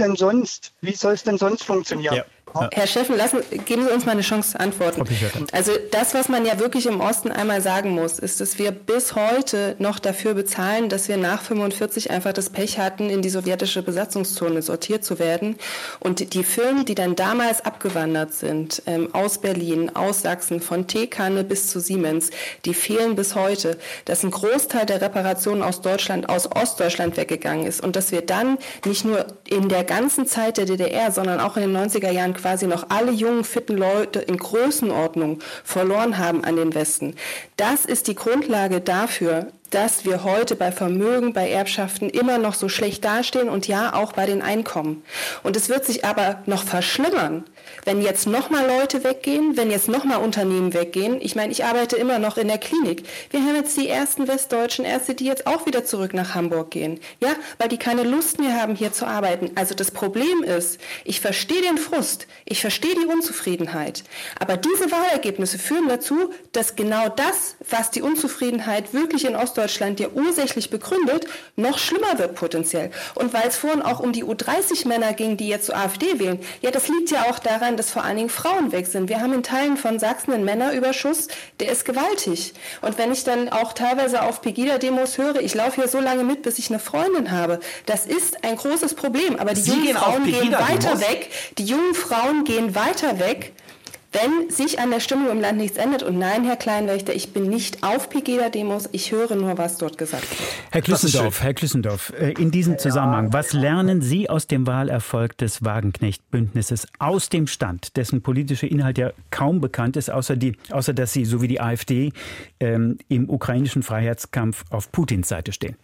Wie soll es denn sonst funktionieren? Ja. Herr Steffen, geben Sie uns mal eine Chance zu antworten. Also das, was man ja wirklich im Osten einmal sagen muss, ist, dass wir bis heute noch dafür bezahlen, dass wir nach 1945 einfach das Pech hatten, in die sowjetische Besatzungszone sortiert zu werden. Und die Firmen, die dann damals abgewandert sind, aus Berlin, aus Sachsen, von Teekanne bis zu Siemens, die fehlen bis heute. Dass ein Großteil der Reparationen aus Deutschland, aus Ostdeutschland weggegangen ist und dass wir dann nicht nur in der ganzen Zeit der DDR, sondern auch in den 90er Jahren quasi noch alle jungen, fitten Leute in Größenordnung verloren haben an den Westen. Das ist die Grundlage dafür, dass wir heute bei Vermögen, bei Erbschaften immer noch so schlecht dastehen und ja auch bei den Einkommen. Und es wird sich aber noch verschlimmern, wenn jetzt nochmal Leute weggehen, wenn jetzt nochmal Unternehmen weggehen. Ich meine, ich arbeite immer noch in der Klinik. Wir haben jetzt die ersten westdeutschen Ärzte, die jetzt auch wieder zurück nach Hamburg gehen. Ja, weil die keine Lust mehr haben, hier zu arbeiten. Also das Problem ist, ich verstehe den Frust, ich verstehe die Unzufriedenheit. Aber diese Wahlergebnisse führen dazu, dass genau das, was die Unzufriedenheit wirklich in Ostdeutschland ja ursächlich begründet, noch schlimmer wird potenziell. Und weil es vorhin auch um die U30-Männer ging, die jetzt zur AfD wählen, ja, das liegt ja auch daran, dass vor allen Dingen Frauen weg sind. Wir haben in Teilen von Sachsen einen Männerüberschuss, der ist gewaltig. Und wenn ich dann auch teilweise auf Pegida-Demos höre, ich laufe hier so lange mit, bis ich eine Freundin habe, das ist ein großes Problem. Aber die jungen Frauen gehen weiter weg. Die jungen Frauen gehen weiter weg, wenn sich an der Stimmung im Land nichts ändert. Und nein, Herr Kleinwächter, ich bin nicht auf Pegida-Demos, ich höre nur, was dort gesagt wird. Herr Klüssendorf, in diesem Zusammenhang, was lernen Sie aus dem Wahlerfolg des Wagenknecht-Bündnisses, aus dem Stand, dessen politischer Inhalt ja kaum bekannt ist, außer dass Sie, so wie die AfD, im ukrainischen Freiheitskampf auf Putins Seite stehen?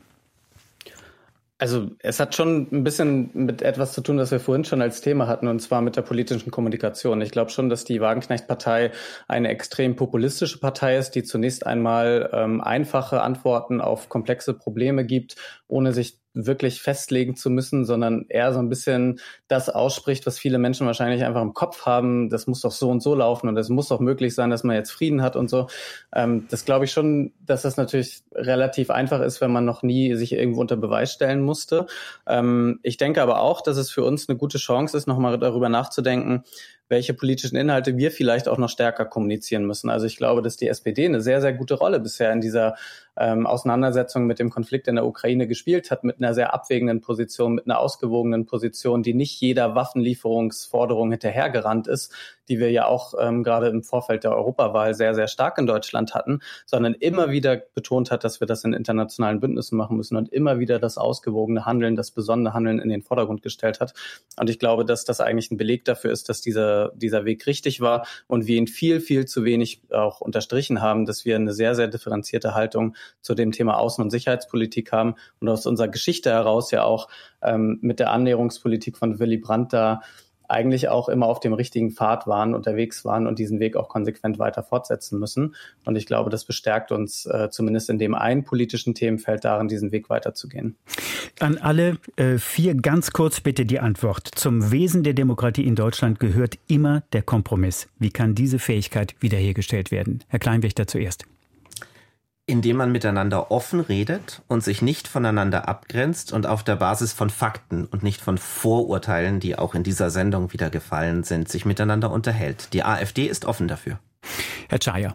Also es hat schon ein bisschen mit etwas zu tun, das wir vorhin schon als Thema hatten, und zwar mit der politischen Kommunikation. Ich glaube schon, dass die Wagenknecht-Partei eine extrem populistische Partei ist, die zunächst einmal einfache Antworten auf komplexe Probleme gibt, ohne sich wirklich festlegen zu müssen, sondern eher so ein bisschen das ausspricht, was viele Menschen wahrscheinlich einfach im Kopf haben. Das muss doch so und so laufen und es muss doch möglich sein, dass man jetzt Frieden hat und so. Das glaube ich schon, dass das natürlich relativ einfach ist, wenn man noch nie sich irgendwo unter Beweis stellen musste. Ich denke aber auch, dass es für uns eine gute Chance ist, nochmal darüber nachzudenken, welche politischen Inhalte wir vielleicht auch noch stärker kommunizieren müssen. Also ich glaube, dass die SPD eine sehr, sehr gute Rolle bisher in dieser Auseinandersetzung mit dem Konflikt in der Ukraine gespielt hat, mit einer sehr abwägenden Position, mit einer ausgewogenen Position, die nicht jeder Waffenlieferungsforderung hinterhergerannt ist, die wir ja auch gerade im Vorfeld der Europawahl sehr, sehr stark in Deutschland hatten, sondern immer wieder betont hat, dass wir das in internationalen Bündnissen machen müssen und immer wieder das ausgewogene Handeln, das besondere Handeln in den Vordergrund gestellt hat. Und ich glaube, dass das eigentlich ein Beleg dafür ist, dass dieser Weg richtig war und wir ihn viel, viel zu wenig auch unterstrichen haben, dass wir eine sehr, sehr differenzierte Haltung zu dem Thema Außen- und Sicherheitspolitik haben und aus unserer Geschichte heraus ja auch mit der Annäherungspolitik von Willy Brandt da eigentlich auch immer auf dem richtigen Pfad unterwegs waren und diesen Weg auch konsequent weiter fortsetzen müssen. Und ich glaube, das bestärkt uns zumindest in dem einen politischen Themenfeld darin, diesen Weg weiterzugehen. An alle 4 ganz kurz bitte die Antwort. Zum Wesen der Demokratie in Deutschland gehört immer der Kompromiss. Wie kann diese Fähigkeit wiederhergestellt werden? Herr Kleinwächter zuerst. Indem man miteinander offen redet und sich nicht voneinander abgrenzt und auf der Basis von Fakten und nicht von Vorurteilen, die auch in dieser Sendung wieder gefallen sind, sich miteinander unterhält. Die AfD ist offen dafür. Herr Czaja.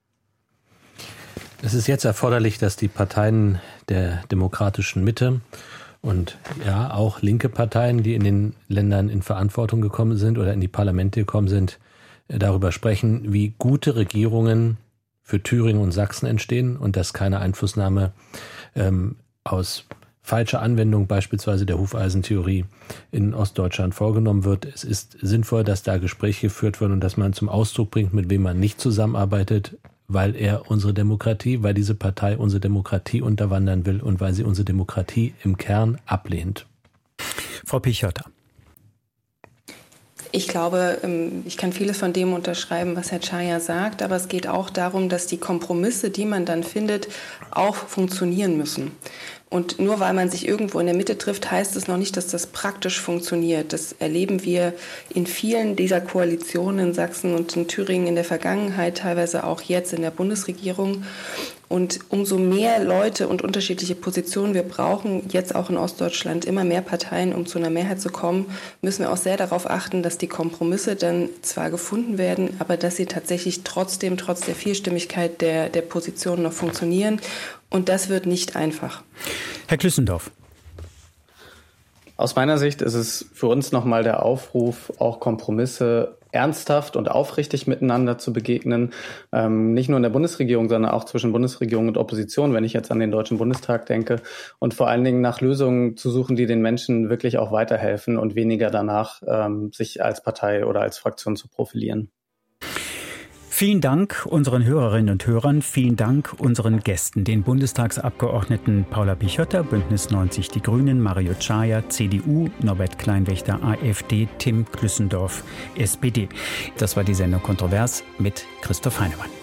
Es ist jetzt erforderlich, dass die Parteien der demokratischen Mitte und ja auch linke Parteien, die in den Ländern in Verantwortung gekommen sind oder in die Parlamente gekommen sind, darüber sprechen, wie gute Regierungen für Thüringen und Sachsen entstehen und dass keine Einflussnahme aus falscher Anwendung beispielsweise der Hufeisentheorie in Ostdeutschland vorgenommen wird. Es ist sinnvoll, dass da Gespräche geführt werden und dass man zum Ausdruck bringt, mit wem man nicht zusammenarbeitet, weil diese Partei unsere Demokratie unterwandern will und weil sie unsere Demokratie im Kern ablehnt. Frau Pichotta. Ich glaube, ich kann vieles von dem unterschreiben, was Herr Czaja sagt, aber es geht auch darum, dass die Kompromisse, die man dann findet, auch funktionieren müssen. Und nur weil man sich irgendwo in der Mitte trifft, heißt es noch nicht, dass das praktisch funktioniert. Das erleben wir in vielen dieser Koalitionen in Sachsen und in Thüringen in der Vergangenheit, teilweise auch jetzt in der Bundesregierung. Und umso mehr Leute und unterschiedliche Positionen wir brauchen, jetzt auch in Ostdeutschland immer mehr Parteien, um zu einer Mehrheit zu kommen, müssen wir auch sehr darauf achten, dass die Kompromisse dann zwar gefunden werden, aber dass sie tatsächlich trotz der Vielstimmigkeit der Positionen noch funktionieren. Und das wird nicht einfach. Herr Klüssendorf. Aus meiner Sicht ist es für uns nochmal der Aufruf, auch Kompromisse ernsthaft und aufrichtig miteinander zu begegnen. Nicht nur in der Bundesregierung, sondern auch zwischen Bundesregierung und Opposition, wenn ich jetzt an den Deutschen Bundestag denke. Und vor allen Dingen nach Lösungen zu suchen, die den Menschen wirklich auch weiterhelfen und weniger danach, sich als Partei oder als Fraktion zu profilieren. Vielen Dank unseren Hörerinnen und Hörern, vielen Dank unseren Gästen, den Bundestagsabgeordneten Paula Pichotta, Bündnis 90 Die Grünen, Mario Czaja, CDU, Norbert Kleinwächter, AfD, Tim Klüssendorf, SPD. Das war die Sendung Kontrovers mit Christoph Heinemann.